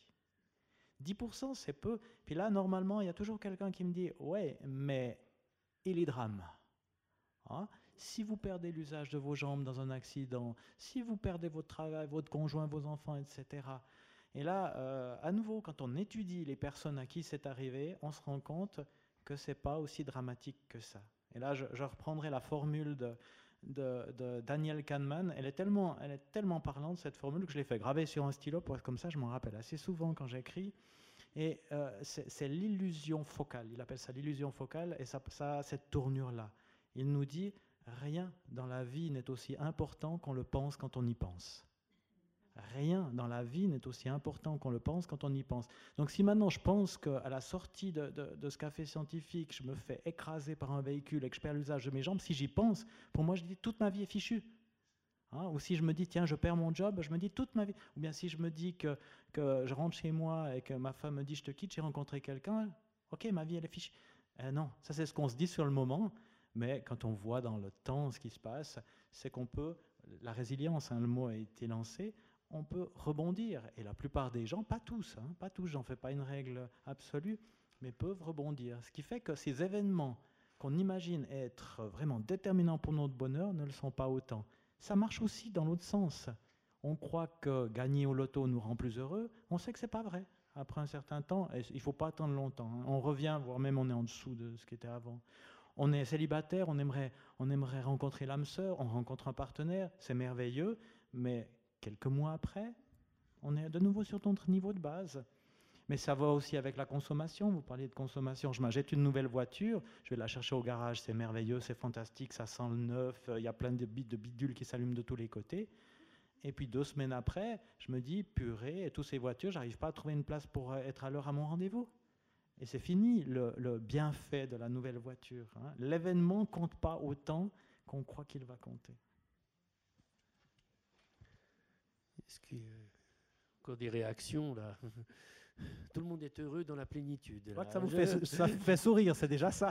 dix pour cent, c'est peu. Puis là, normalement, il y a toujours quelqu'un qui me dit « Ouais, mais et les drames hein? Si vous perdez l'usage de vos jambes dans un accident, si vous perdez votre travail, votre conjoint, vos enfants, et cetera » Et là, euh, à nouveau, quand on étudie les personnes à qui c'est arrivé, on se rend compte que ce n'est pas aussi dramatique que ça. Et là, je, je reprendrai la formule de, de, de Daniel Kahneman. Elle est, tellement, elle est tellement parlante, cette formule, que je l'ai fait graver sur un stylo, pour, comme ça je m'en rappelle assez souvent quand j'écris. Et euh, c'est l'illusion focale. Il appelle ça l'illusion focale, et ça, ça a cette tournure-là. Il nous dit, rien dans la vie n'est aussi important qu'on le pense quand on y pense. Rien dans la vie n'est aussi important qu'on le pense quand on y pense. Donc si maintenant je pense qu'à la sortie de, de, de ce café scientifique, je me fais écraser par un véhicule et que je perds l'usage de mes jambes, si j'y pense, pour moi je dis toute ma vie est fichue. Hein, ou si je me dis tiens je perds mon job, je me dis toute ma vie. Ou bien si je me dis que, que je rentre chez moi et que ma femme me dit je te quitte, j'ai rencontré quelqu'un, ok ma vie elle est fichue. Euh, non, ça c'est ce qu'on se dit sur le moment, mais quand on voit dans le temps ce qui se passe, c'est qu'on peut, la résilience, hein, le mot a été lancé, on peut rebondir. Et la plupart des gens, pas tous, hein, pas tous, j'en fais pas une règle absolue, mais peuvent rebondir. Ce qui fait que ces événements qu'on imagine être vraiment déterminants pour notre bonheur ne le sont pas autant. Ça marche aussi dans l'autre sens. On croit que gagner au loto nous rend plus heureux, on sait que c'est pas vrai. Après un certain temps, il ne faut pas attendre longtemps. Hein. On revient, voire même on est en dessous de ce qui était avant. On est célibataire, on aimerait, on aimerait rencontrer l'âme sœur, on rencontre un partenaire, c'est merveilleux, mais quelques mois après, on est de nouveau sur notre niveau de base. Mais ça va aussi avec la consommation. Vous parliez de consommation. Je m'achète une nouvelle voiture, je vais la chercher au garage, c'est merveilleux, c'est fantastique, ça sent le neuf, il y a plein de bidules qui s'allument de tous les côtés. Et puis deux semaines après, je me dis, purée, et toutes ces voitures, j'arrive pas à trouver une place pour être à l'heure à mon rendez-vous. Et c'est fini le, le bienfait de la nouvelle voiture. Hein. L'événement ne compte pas autant qu'on croit qu'il va compter. Est-ce qu'il y a encore des réactions là? Tout le monde est heureux dans la plénitude. Je crois que ça vous fait, ça vous fait sourire, c'est déjà ça.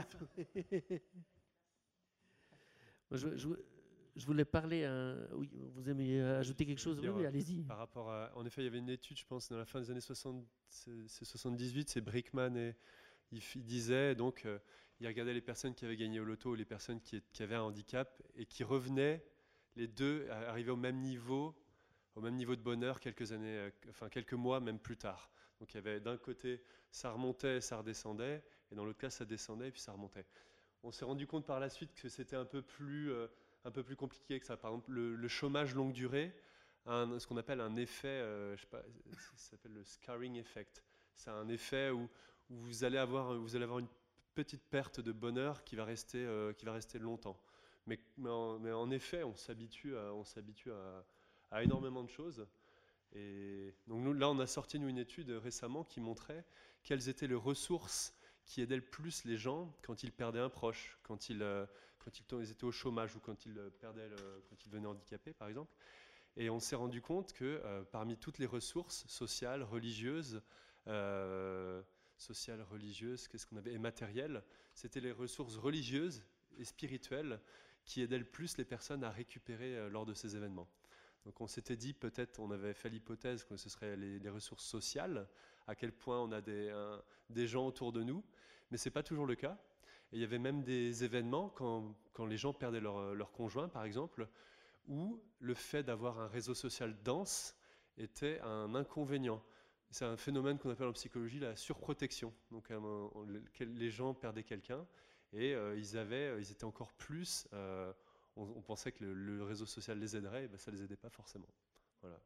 je, je, je voulais parler. À... Oui, vous aimez ajouter quelque chose? Oui, oui, allez-y. Par rapport à, en effet, il y avait une étude, je pense, dans la fin des années soixante, c'est soixante-dix-huit, c'est Brickman, et il, il disait, donc, euh, il regardait les personnes qui avaient gagné au loto, les personnes qui, qui avaient un handicap, et qui revenaient, les deux, arrivaient au même niveau, au même niveau de bonheur quelques années, euh, enfin quelques mois, même plus tard. Donc il y avait d'un côté, ça remontait, ça redescendait, et dans l'autre cas, ça descendait et puis ça remontait. On s'est rendu compte par la suite que c'était un peu plus, euh, un peu plus compliqué que ça. Par exemple, le, le chômage longue durée a un, ce qu'on appelle un effet, euh, je sais pas, ça s'appelle le scarring effect. C'est un effet où, où vous, allez avoir, vous allez avoir une petite perte de bonheur qui va rester, euh, qui va rester longtemps. Mais, mais, en, mais en effet, on s'habitue à, on s'habitue à, à énormément de choses. Et donc nous, là, on a sorti nous, une étude récemment qui montrait quelles étaient les ressources qui aidaient le plus les gens quand ils perdaient un proche, quand ils, euh, quand ils étaient au chômage ou quand ils, perdaient le, quand ils devenaient handicapés, par exemple. Et on s'est rendu compte que euh, parmi toutes les ressources sociales, religieuses, euh, sociales, religieuses, qu'est-ce qu'on avait, et matérielles, c'était les ressources religieuses et spirituelles qui aidaient le plus les personnes à récupérer euh, lors de ces événements. Donc on s'était dit, peut-être, on avait fait l'hypothèse que ce serait les, les ressources sociales, à quel point on a des, un, des gens autour de nous, mais ce n'est pas toujours le cas. Et il y avait même des événements, quand, quand les gens perdaient leur, leur conjoint, par exemple, où le fait d'avoir un réseau social dense était un inconvénient. C'est un phénomène qu'on appelle en psychologie la surprotection. Donc un, les gens perdaient quelqu'un et euh, ils, avaient, ils étaient encore plus... Euh, on, on pensait que le, le réseau social les aiderait, et ben ça ne les aidait pas forcément. Voilà.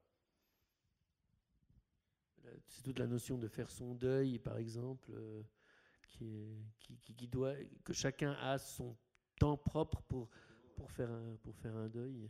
C'est toute la notion de faire son deuil, par exemple, euh, qui est, qui, qui, qui doit, que chacun a son temps propre pour, pour, faire, un, pour faire un deuil.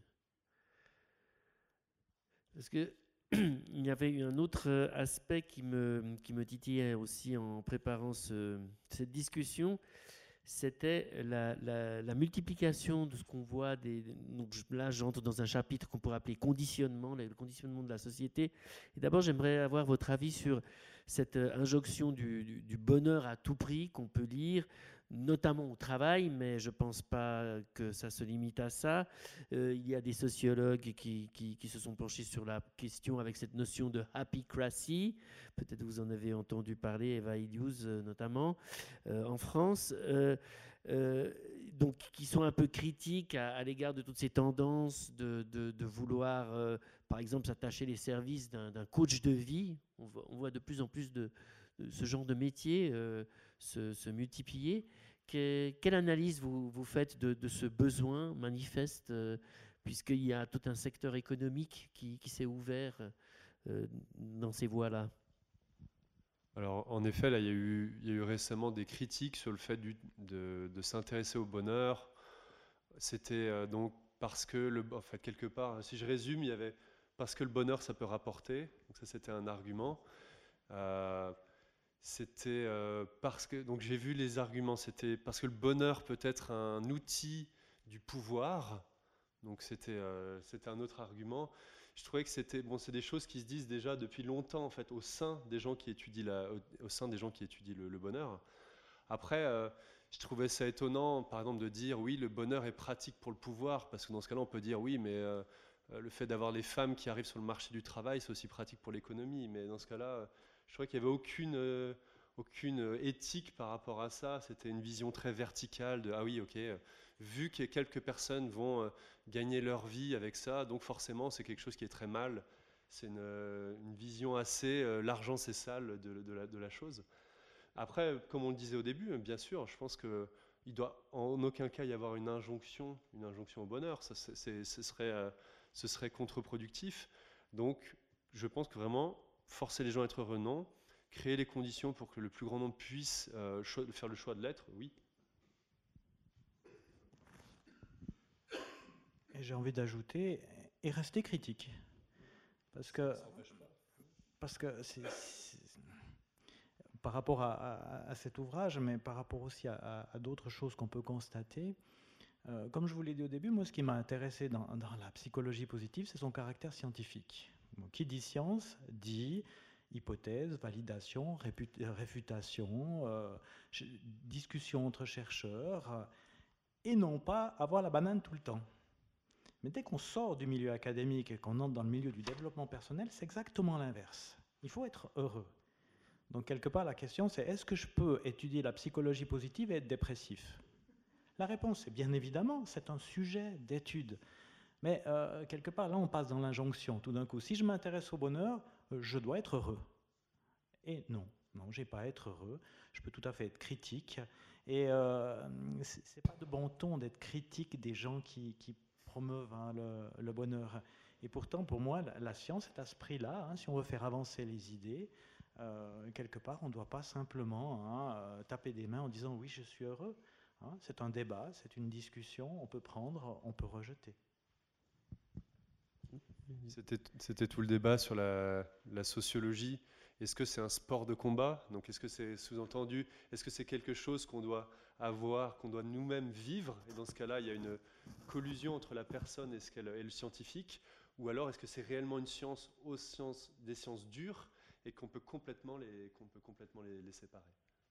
Parce que il y avait eu un autre aspect qui me, qui me titillait aussi en préparant ce, cette discussion, c'était la, la, la multiplication de ce qu'on voit. Des, donc là, j'entre dans un chapitre qu'on pourrait appeler conditionnement, le conditionnement de la société. Et d'abord, j'aimerais avoir votre avis sur cette injonction du, du, du bonheur à tout prix qu'on peut lire, notamment au travail, mais je ne pense pas que ça se limite à ça. Euh, il y a des sociologues qui, qui, qui se sont penchés sur la question avec cette notion de happycracy. Peut-être vous en avez entendu parler, Eva Illouz euh, notamment, euh, en France. Euh, euh, donc, qui sont un peu critiques à, à l'égard de toutes ces tendances de, de, de vouloir, euh, par exemple, s'attacher les services d'un, d'un coach de vie. On voit, on voit de plus en plus de, de ce genre de métier euh, se, se multiplier. Que, quelle analyse vous, vous faites de, de ce besoin manifeste, euh, puisqu'il y a tout un secteur économique qui, qui s'est ouvert euh, dans ces voies-là? Alors, en effet, là, il y a eu, il y a eu récemment des critiques sur le fait du, de, de s'intéresser au bonheur. C'était euh, donc parce que, le, en fait, quelque part, si je résume, il y avait parce que le bonheur, ça peut rapporter. Donc ça, c'était un argument. Euh, c'était euh, parce que, donc j'ai vu les arguments, c'était parce que le bonheur peut être un outil du pouvoir. Donc c'était, euh, c'était un autre argument. Je trouvais que c'était bon, c'est des choses qui se disent déjà depuis longtemps en fait au sein des gens qui étudient la, au, au sein des gens qui étudient le, le bonheur. Après, euh, je trouvais ça étonnant, par exemple, de dire oui, le bonheur est pratique pour le pouvoir, parce que dans ce cas-là, on peut dire oui, mais euh, le fait d'avoir les femmes qui arrivent sur le marché du travail, c'est aussi pratique pour l'économie. Mais dans ce cas-là, je trouvais qu'il n'y avait aucune, euh, aucune éthique par rapport à ça. C'était une vision très verticale de ah oui, ok. Vu que quelques personnes vont euh, gagner leur vie avec ça, donc forcément c'est quelque chose qui est très mal. C'est une, une vision assez euh, l'argent c'est sale de, de, la, de la chose. Après, comme on le disait au début, bien sûr, je pense qu'il ne doit en aucun cas y avoir une injonction, une injonction au bonheur. Ça, c'est, c'est, ce, serait, euh, ce serait contre-productif. Donc je pense que vraiment, forcer les gens à être heureux, non. Créer les conditions pour que le plus grand nombre puisse euh, cho- faire le choix de l'être, oui. Et j'ai envie d'ajouter, et rester critique. Parce que, parce que c'est, c'est, par rapport à, à, à cet ouvrage, mais par rapport aussi à, à, à d'autres choses qu'on peut constater, euh, comme je vous l'ai dit au début, moi ce qui m'a intéressé dans, dans la psychologie positive, c'est son caractère scientifique. Bon, qui dit science dit hypothèse, validation, réput- réfutation, euh, discussion entre chercheurs, euh, et non pas avoir la banane tout le temps. Mais dès qu'on sort du milieu académique et qu'on entre dans le milieu du développement personnel, c'est exactement l'inverse. Il faut être heureux. Donc quelque part, la question c'est est-ce que je peux étudier la psychologie positive et être dépressif? La réponse est bien évidemment, c'est un sujet d'étude. Mais euh, quelque part, là on passe dans l'injonction tout d'un coup. Si je m'intéresse au bonheur, je dois être heureux. Et non, non, j'ai pas à être heureux. Je peux tout à fait être critique. Et euh, c'est, c'est pas de bon ton d'être critique des gens qui, qui promeuvent hein, le, le bonheur. Et pourtant, pour moi, la, la science est à ce prix-là. Hein, si on veut faire avancer les idées, euh, quelque part, on ne doit pas simplement hein, euh, taper des mains en disant oui, je suis heureux. Hein, c'est un débat, c'est une discussion. On peut prendre, on peut rejeter. C'était, c'était tout le débat sur la, la sociologie. Est-ce que c'est un sport de combat? Donc, est-ce que c'est sous-entendu? Est-ce que c'est quelque chose qu'on doit avoir, qu'on doit nous-mêmes vivre? Et dans ce cas-là, il y a une collusion entre la personne et, ce qu'elle, et le scientifique. Ou alors, est-ce que c'est réellement une science aux sciences, des sciences dures et qu'on peut complètement les, qu'on peut complètement les, les séparer?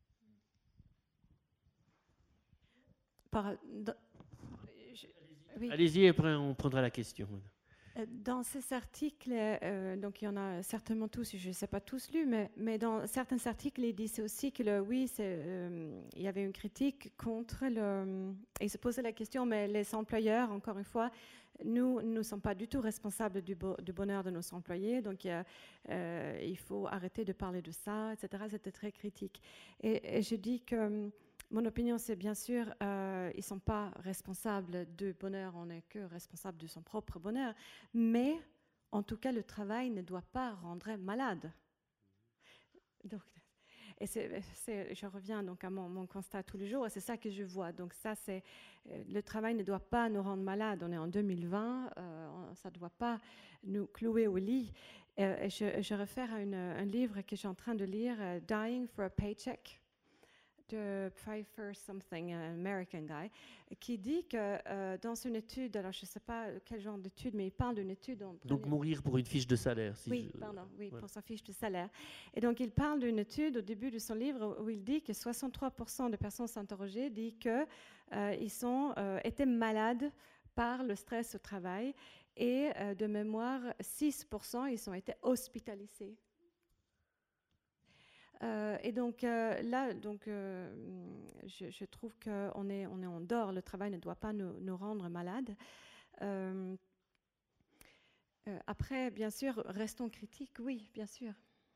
Par, dans, je, oui. Allez-y, après on prendra la question. Dans ces articles, euh, donc il y en a certainement tous, je ne sais pas tous lus, mais, mais dans certains articles, il disait aussi que le, oui, c'est, euh, il y avait une critique contre le... Il se posait la question, mais les employeurs, encore une fois, nous ne sommes pas du tout responsables du, bo- du bonheur de nos employés, donc il, y a, euh, il faut arrêter de parler de ça, et cetera. C'était très critique. Et, et je dis que... Mon opinion, c'est bien sûr, euh, ils ne sont pas responsables du bonheur, on n'est que responsable de son propre bonheur, mais en tout cas, le travail ne doit pas rendre malade. Donc, et c'est, c'est, je reviens donc à mon, mon constat tous les jours, et c'est ça que je vois. Donc ça, c'est, euh, le travail ne doit pas nous rendre malades. On est en deux mille vingt, euh, ça ne doit pas nous clouer au lit. Euh, et je, je réfère à une, un livre que je suis en train de lire, uh, Dying for a Paycheck, de Pfeiffer something, un American guy, qui dit que euh, dans une étude, alors je ne sais pas quel genre d'étude, mais il parle d'une étude... En donc mourir pour une fiche de salaire. Si oui, je... pardon, oui, voilà. pour sa fiche de salaire. Et donc il parle d'une étude au début de son livre où il dit que soixante-trois pour cent des personnes interrogées disent qu'ils euh, sont, euh, étaient malades par le stress au travail et euh, de mémoire, six pour cent ils ont été hospitalisés. Euh, et donc euh, là, donc, euh, je, je trouve qu'on est, on est en dehors. Le travail ne doit pas nous, nous rendre malades. Euh, euh, après, bien sûr, restons critiques, oui, bien sûr.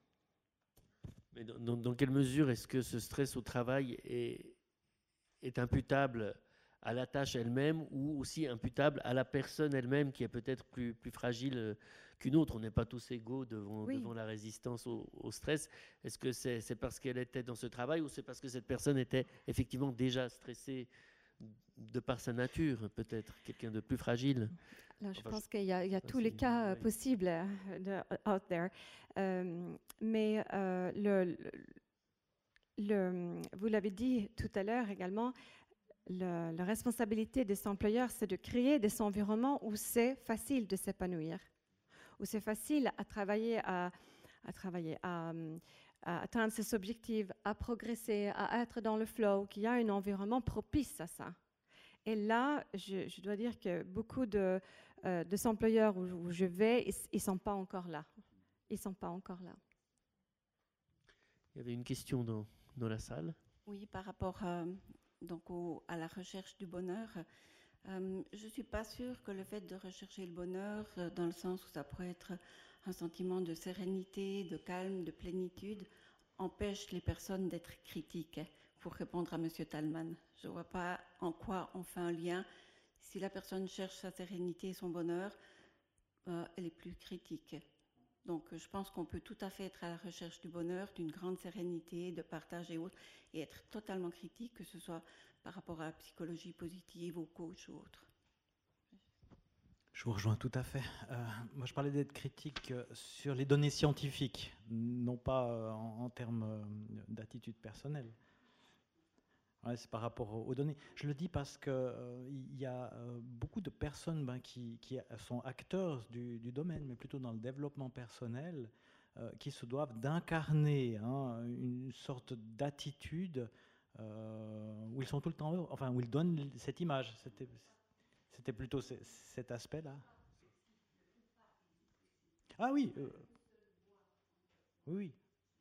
Mais dans, dans, dans quelle mesure est-ce que ce stress au travail est, est imputable à la tâche elle-même ou aussi imputable à la personne elle-même qui est peut-être plus, plus fragile qu'une autre? On n'est pas tous égaux devant, oui. devant la résistance au, au stress. Est-ce que c'est, c'est parce qu'elle était dans ce travail ou c'est parce que cette personne était effectivement déjà stressée de par sa nature, peut-être quelqu'un de plus fragile? Là, je enfin, pense je, qu'il y a, il y a tous c'est, les cas ouais. possibles de, out there. Euh, mais euh, le, le, vous l'avez dit tout à l'heure également, le, la responsabilité des employeurs, c'est de créer des environnements où c'est facile de s'épanouir, où c'est facile à travailler, à, à, travailler à, à atteindre ses objectifs, à progresser, à être dans le flow, qu'il y a un environnement propice à ça. Et là, je, je dois dire que beaucoup de, euh, de employeurs où, où je vais, ils ne sont pas encore là. Ils ne sont pas encore là. Il y avait une question dans, dans la salle. Oui, par rapport à, donc au, à la recherche du bonheur. Euh, je ne suis pas sûre que le fait de rechercher le bonheur, euh, dans le sens où ça pourrait être un sentiment de sérénité, de calme, de plénitude, empêche les personnes d'être critiques. Pour répondre à M. Thalmann, je ne vois pas en quoi on fait un lien. Si la personne cherche sa sérénité et son bonheur, euh, elle est plus critique. Donc je pense qu'on peut tout à fait être à la recherche du bonheur, d'une grande sérénité, de partage et autres, et être totalement critique, que ce soit par rapport à la psychologie positive, au coach ou autre. Je vous rejoins tout à fait. Euh, moi, je parlais d'être critique euh, sur les données scientifiques, non pas euh, en, en termes euh, d'attitude personnelle. Ouais, c'est par rapport aux, aux données. Je le dis parce qu'il euh, y a euh, beaucoup de personnes ben, qui, qui sont acteurs du, du domaine, mais plutôt dans le développement personnel, euh, qui se doivent d'incarner hein, une sorte d'attitude euh, où ils sont tout le temps heureux, enfin où ils donnent cette image. C'était, c'était plutôt c- cet aspect-là. Ah oui, euh, oui, oui.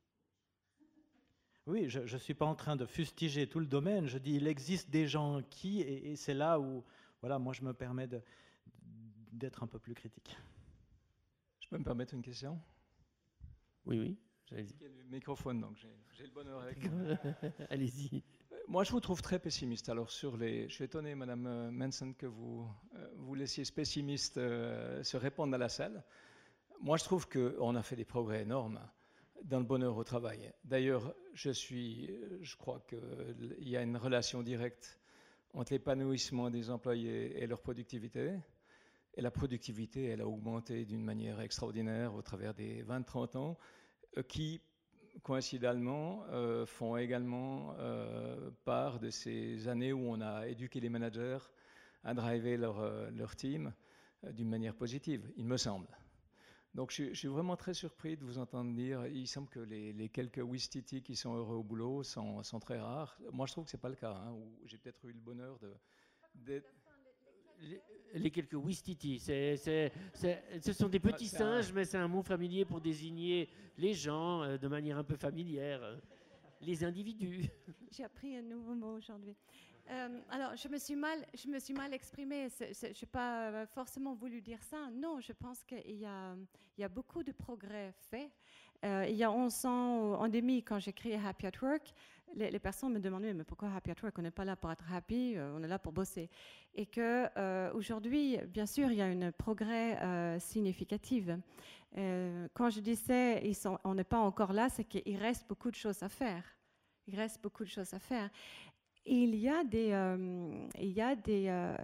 Oui, je ne suis pas en train de fustiger tout le domaine. Je dis il existe des gens qui, et, et c'est là où, voilà, moi je me permets de, d'être un peu plus critique. Je peux me permettre une question? Oui, oui. J'allais Il y a le microphone, donc j'ai j'ai le bonheur avec moi. dire. Allez-y. Moi, je vous trouve très pessimiste. Alors, sur les, je suis étonné, Madame euh, Manson, que vous euh, vous laissiez ce pessimiste euh, se répandre dans la salle. Moi, je trouve qu'on a fait des progrès énormes dans le bonheur au travail. D'ailleurs, je suis, je crois qu'il y a une relation directe entre l'épanouissement des employés et leur productivité. Et la productivité, elle a augmenté d'une manière extraordinaire au travers des vingt à trente ans, euh, qui coïncidemment, euh, font également euh, part de ces années où on a éduqué les managers à driver leur, euh, leur team euh, d'une manière positive, il me semble. Donc je, je suis vraiment très surpris de vous entendre dire, il semble que les, les quelques Ouistiti qui sont heureux au boulot sont, sont très rares. Moi je trouve que ce n'est pas le cas, hein, où j'ai peut-être eu le bonheur de... d'être... Les, les quelques Ouistiti, c'est, c'est, c'est, ce sont des petits Ah, singes, un... mais c'est un mot familier pour désigner les gens euh, de manière un peu familière, euh, les individus. J'ai appris un nouveau mot aujourd'hui. Euh, alors, je me suis mal, je me suis mal exprimée. C'est, c'est, je n'ai pas euh, forcément voulu dire ça. Non, je pense qu'il y a, il y a beaucoup de progrès faits. Euh, il y a onze ans en demi, quand j'ai créé Happy at Work, les, les personnes me demandaient mais pourquoi Happy at Work? On n'est pas là pour être happy, euh, on est là pour bosser. Et que euh, aujourd'hui, bien sûr, il y a un progrès euh, significatif. Euh, quand je disais ils sont, on n'est pas encore là, c'est qu'il reste beaucoup de choses à faire. Il reste beaucoup de choses à faire. Et il y a des, euh, il y a des euh,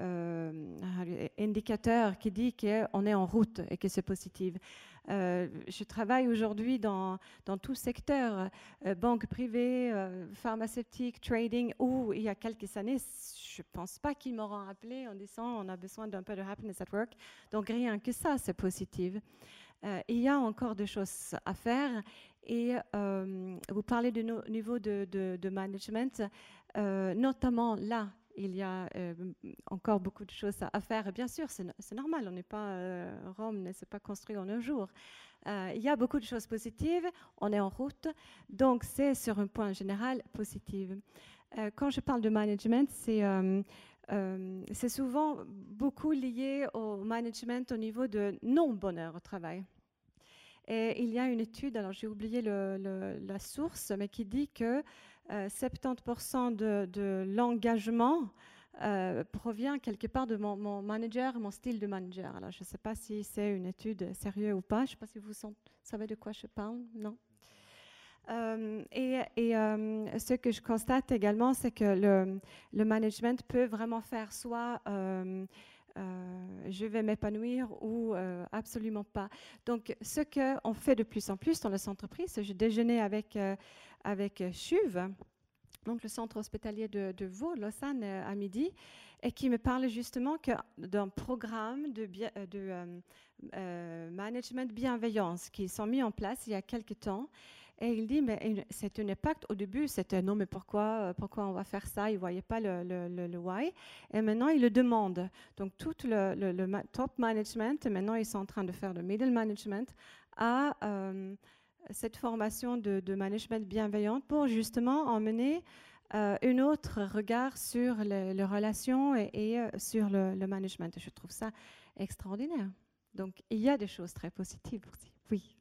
euh, indicateurs qui disent qu'on est en route et que c'est positif. Euh, je travaille aujourd'hui dans, dans tout secteur, euh, banque privée, euh, pharmaceutique, trading, où il y a quelques années, je ne pense pas qu'ils m'auront appelé en disant on a besoin d'un peu de happiness at work. Donc rien que ça, c'est positif. Euh, il y a encore des choses à faire. Et euh, vous parlez du no- niveau de, de, de management, euh, notamment là, il y a euh, encore beaucoup de choses à, à faire. Et bien sûr, c'est, c'est normal, on n'est pas euh, Rome ne s'est pas construit en un jour. Euh, il y a beaucoup de choses positives, on est en route, donc c'est sur un point général positif. Euh, quand je parle de management, c'est euh, euh, c'est souvent beaucoup lié au management au niveau de non-bonheur au travail. Et il y a une étude, alors j'ai oublié le, le, la source, mais qui dit que euh, soixante-dix pour cent de, de l'engagement euh, provient quelque part de mon, mon manager, mon style de manager. Alors je ne sais pas si c'est une étude sérieuse ou pas, je ne sais pas si vous savez de quoi je parle, non? Euh, et et euh, ce que je constate également, c'est que le, le management peut vraiment faire soit euh, euh, je vais m'épanouir ou euh, absolument pas. Donc, ce qu'on fait de plus en plus dans les entreprises, je déjeunais avec, euh, avec C H U V, donc le centre hospitalier de, de Vaud, Lausanne, euh, à midi, et qui me parle justement que d'un programme de, bi- de euh, euh, management bienveillance qui sont mis en place il y a quelques temps. Et il dit, mais c'est un impact. Au début, c'était non, mais pourquoi, pourquoi on va faire ça? Il ne voyait pas le, le, le, le why. Et maintenant, il le demande. Donc, tout le, le, le top management, maintenant, ils sont en train de faire le middle management, à euh, cette formation de, de management bienveillante pour justement emmener euh, un autre regard sur les, les relations et, et euh, sur le, le management. Je trouve ça extraordinaire. Donc, il y a des choses très positives aussi. Oui.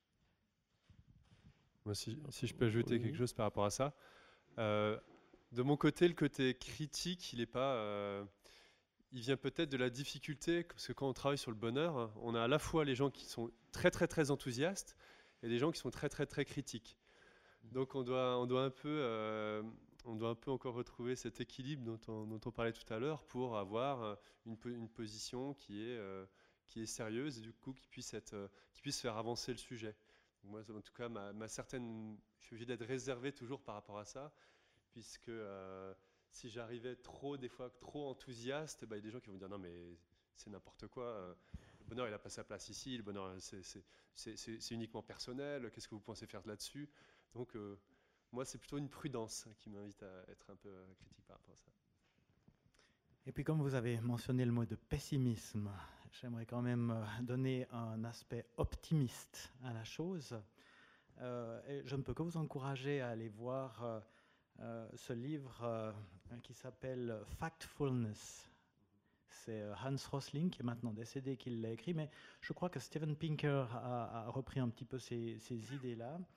Moi, si, si je peux ajouter Oui. quelque chose par rapport à ça. Euh, de mon côté, le côté critique, il est pas, euh, il vient peut-être de la difficulté, parce que quand on travaille sur le bonheur, on a à la fois les gens qui sont très très très enthousiastes et des gens qui sont très très très critiques. Donc on doit, on doit un peu, euh, on doit un peu encore retrouver cet équilibre dont on, dont on parlait tout à l'heure pour avoir une, une position qui est, euh, qui est sérieuse et du coup qui puisse être, euh, qui puisse faire avancer le sujet. Moi, en tout cas, ma, ma certaine, je suis obligé d'être réservé toujours par rapport à ça, puisque euh, si j'arrivais trop, des fois, trop enthousiaste, bah, il y a des gens qui vont me dire non, mais c'est n'importe quoi. Le bonheur, il n'a pas sa place ici. Le bonheur, c'est, c'est, c'est, c'est, c'est uniquement personnel. Qu'est-ce que vous pensez faire là-dessus? Donc, euh, moi, c'est plutôt une prudence qui m'invite à être un peu critique par rapport à ça. Et puis, comme vous avez mentionné le mot de pessimisme, j'aimerais quand même donner un aspect optimiste à la chose. Euh, et je ne peux que vous encourager à aller voir euh, euh, ce livre euh, qui s'appelle Factfulness. C'est Hans Rosling, qui est maintenant décédé, qui l'a écrit, mais je crois que Steven Pinker a, a repris un petit peu ces, ces idées-là.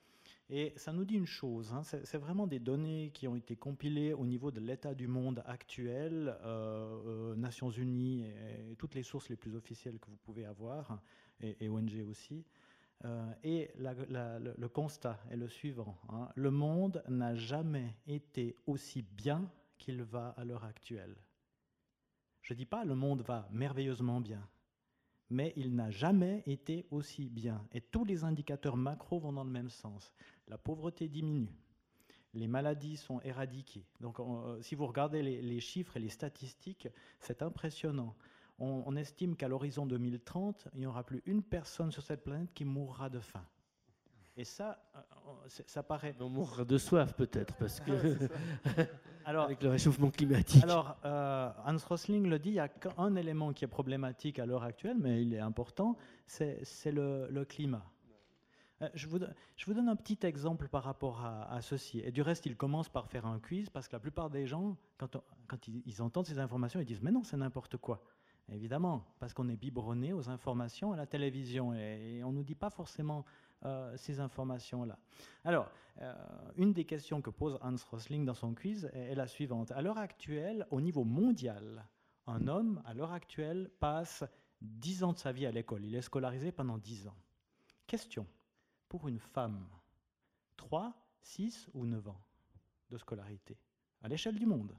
Et ça nous dit une chose, hein, c'est, c'est vraiment des données qui ont été compilées au niveau de l'état du monde actuel, euh, euh, Nations Unies et, et toutes les sources les plus officielles que vous pouvez avoir, et, et O N G aussi. Euh, et la, la, le, le constat est le suivant, hein, le monde n'a jamais été aussi bien qu'il va à l'heure actuelle. Je ne dis pas le monde va merveilleusement bien, mais il n'a jamais été aussi bien. Et tous les indicateurs macro vont dans le même sens. La pauvreté diminue, les maladies sont éradiquées. Donc on, si vous regardez les, les chiffres et les statistiques, c'est impressionnant. On, on estime qu'à l'horizon deux mille trente, il n'y aura plus une personne sur cette planète qui mourra de faim. Et ça, ça paraît... On mourra de soif peut-être, parce que alors, avec le réchauffement climatique. Alors, euh, Hans Rosling le dit, il y a qu'un élément qui est problématique à l'heure actuelle, mais il est important, c'est, c'est le, le climat. Euh, je, vous, je vous donne un petit exemple par rapport à, à ceci. Et du reste, il commence par faire un quiz, parce que la plupart des gens, quand, on, quand ils, ils entendent ces informations, ils disent « mais non, c'est n'importe quoi ». Évidemment, parce qu'on est biberonné aux informations à la télévision, et, et on ne nous dit pas forcément... Euh, ces informations-là. Alors, euh, une des questions que pose Hans Rosling dans son quiz est, est la suivante. À l'heure actuelle, au niveau mondial, un homme, à l'heure actuelle, passe dix ans de sa vie à l'école. Il est scolarisé pendant dix ans. Question. Pour une femme, trois, six ou neuf ans de scolarité, à l'échelle du monde?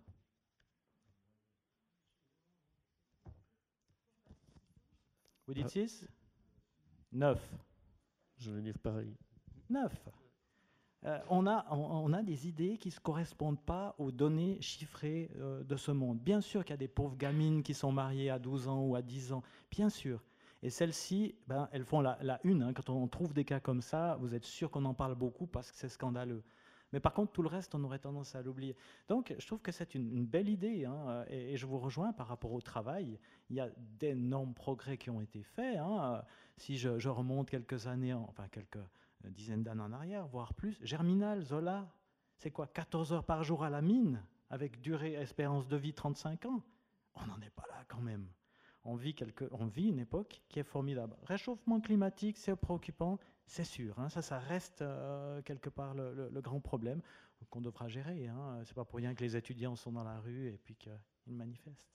Vous dites six? neuf. Je vais dire pareil. neuf. Euh, on, a, on, on a des idées qui ne se correspondent pas aux données chiffrées euh, de ce monde. Bien sûr qu'il y a des pauvres gamines qui sont mariées à douze ans ou à dix ans, bien sûr. Et celles-ci, ben, elles font la, la une. Hein. Quand on trouve des cas comme ça, vous êtes sûr qu'on en parle beaucoup parce que c'est scandaleux. Mais par contre, tout le reste, on aurait tendance à l'oublier. Donc, je trouve que c'est une, une belle idée, hein, et, et je vous rejoins par rapport au travail. Il y a d'énormes progrès qui ont été faits. Hein. Si je, je remonte quelques années, enfin quelques dizaines d'années en arrière, voire plus, Germinal, Zola, c'est quoi, quatorze heures par jour à la mine, avec durée, espérance de vie trente-cinq ans? On n'en est pas là quand même. On vit, quelque, on vit une époque qui est formidable. Réchauffement climatique, c'est préoccupant, c'est sûr. Hein, ça, ça reste euh, quelque part le, le, le grand problème qu'on devra gérer. Hein. C'est pas pour rien que les étudiants sont dans la rue et puis qu'ils manifestent.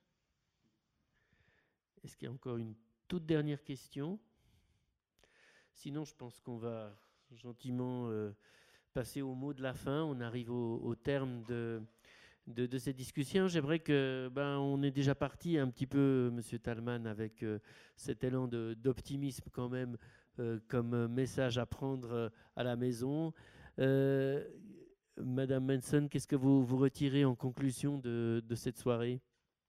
Est-ce qu'il y a encore une toute dernière question? Sinon, je pense qu'on va gentiment euh, passer au mot de la fin. On arrive au, au terme de... De, de cette discussion. J'aimerais que, ben, on est déjà parti un petit peu, Monsieur Thalmann, avec euh, cet élan de, d'optimisme quand même, euh, comme message à prendre euh, à la maison. Euh, Madame Manson, qu'est-ce que vous, vous retirez en conclusion de, de cette soirée?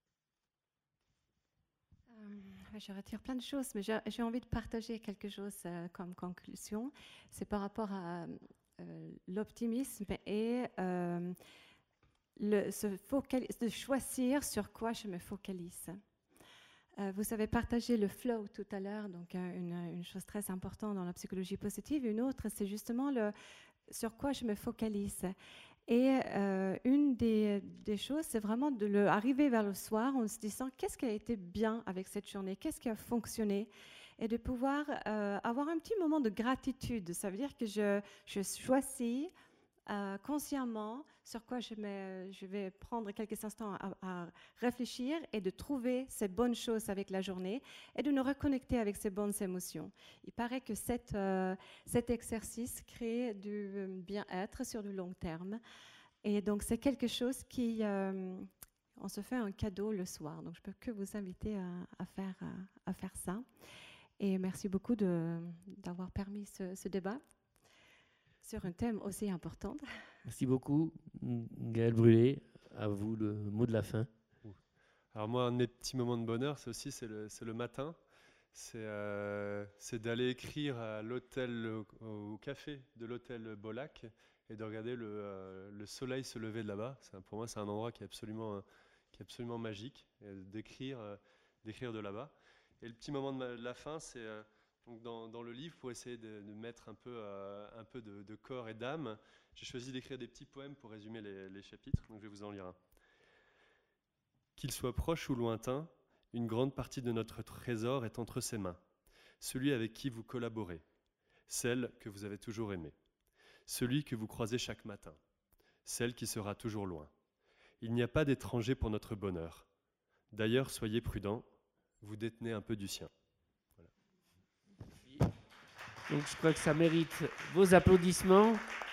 euh, Je retire plein de choses, mais j'ai, j'ai envie de partager quelque chose euh, comme conclusion. C'est par rapport à euh, l'optimisme et euh, Le, se focalis- de choisir sur quoi je me focalise. Euh, vous avez partagé le flow tout à l'heure, donc euh, une, une chose très importante dans la psychologie positive. Une autre, c'est justement le, sur quoi je me focalise. Et euh, une des, des choses, c'est vraiment de le, arriver vers le soir en se disant qu'est-ce qui a été bien avec cette journée, qu'est-ce qui a fonctionné, et de pouvoir euh, avoir un petit moment de gratitude. Ça veut dire que je, je choisis Euh, consciemment sur quoi je, mets, je vais prendre quelques instants à, à réfléchir et de trouver ces bonnes choses avec la journée et de nous reconnecter avec ces bonnes émotions. Il paraît que cette, euh, cet exercice crée du bien-être sur du long terme. Et donc, c'est quelque chose qui... Euh, on se fait un cadeau le soir. Donc, je peux que vous inviter à, à, faire, à, à faire ça. Et merci beaucoup de, d'avoir permis ce, ce débat sur un thème aussi important. Merci beaucoup, Gaël Brulé. À vous le mot de la fin. Alors moi, un de mes petits moments de bonheur, c'est aussi c'est le, c'est le matin. C'est, euh, c'est d'aller écrire à l'hôtel, au, au café de l'hôtel Bolac et de regarder le, euh, le soleil se lever de là-bas. C'est, pour moi, c'est un endroit qui est absolument, qui est absolument magique. Et d'écrire, euh, d'écrire de là-bas. Et le petit moment de, ma, de la fin, c'est... Euh, Donc dans, dans le livre, pour essayer de, de mettre un peu, euh, un peu de, de corps et d'âme, j'ai choisi d'écrire des petits poèmes pour résumer les, les chapitres. Donc je vais vous en lire un. Qu'il soit proche ou lointain, une grande partie de notre trésor est entre ses mains. Celui avec qui vous collaborez, celle que vous avez toujours aimée. celui que vous croisez chaque matin, celle qui sera toujours loin. Il n'y a pas d'étranger pour notre bonheur. D'ailleurs, soyez prudents, vous détenez un peu du sien. Voilà. Donc je crois que ça mérite vos applaudissements.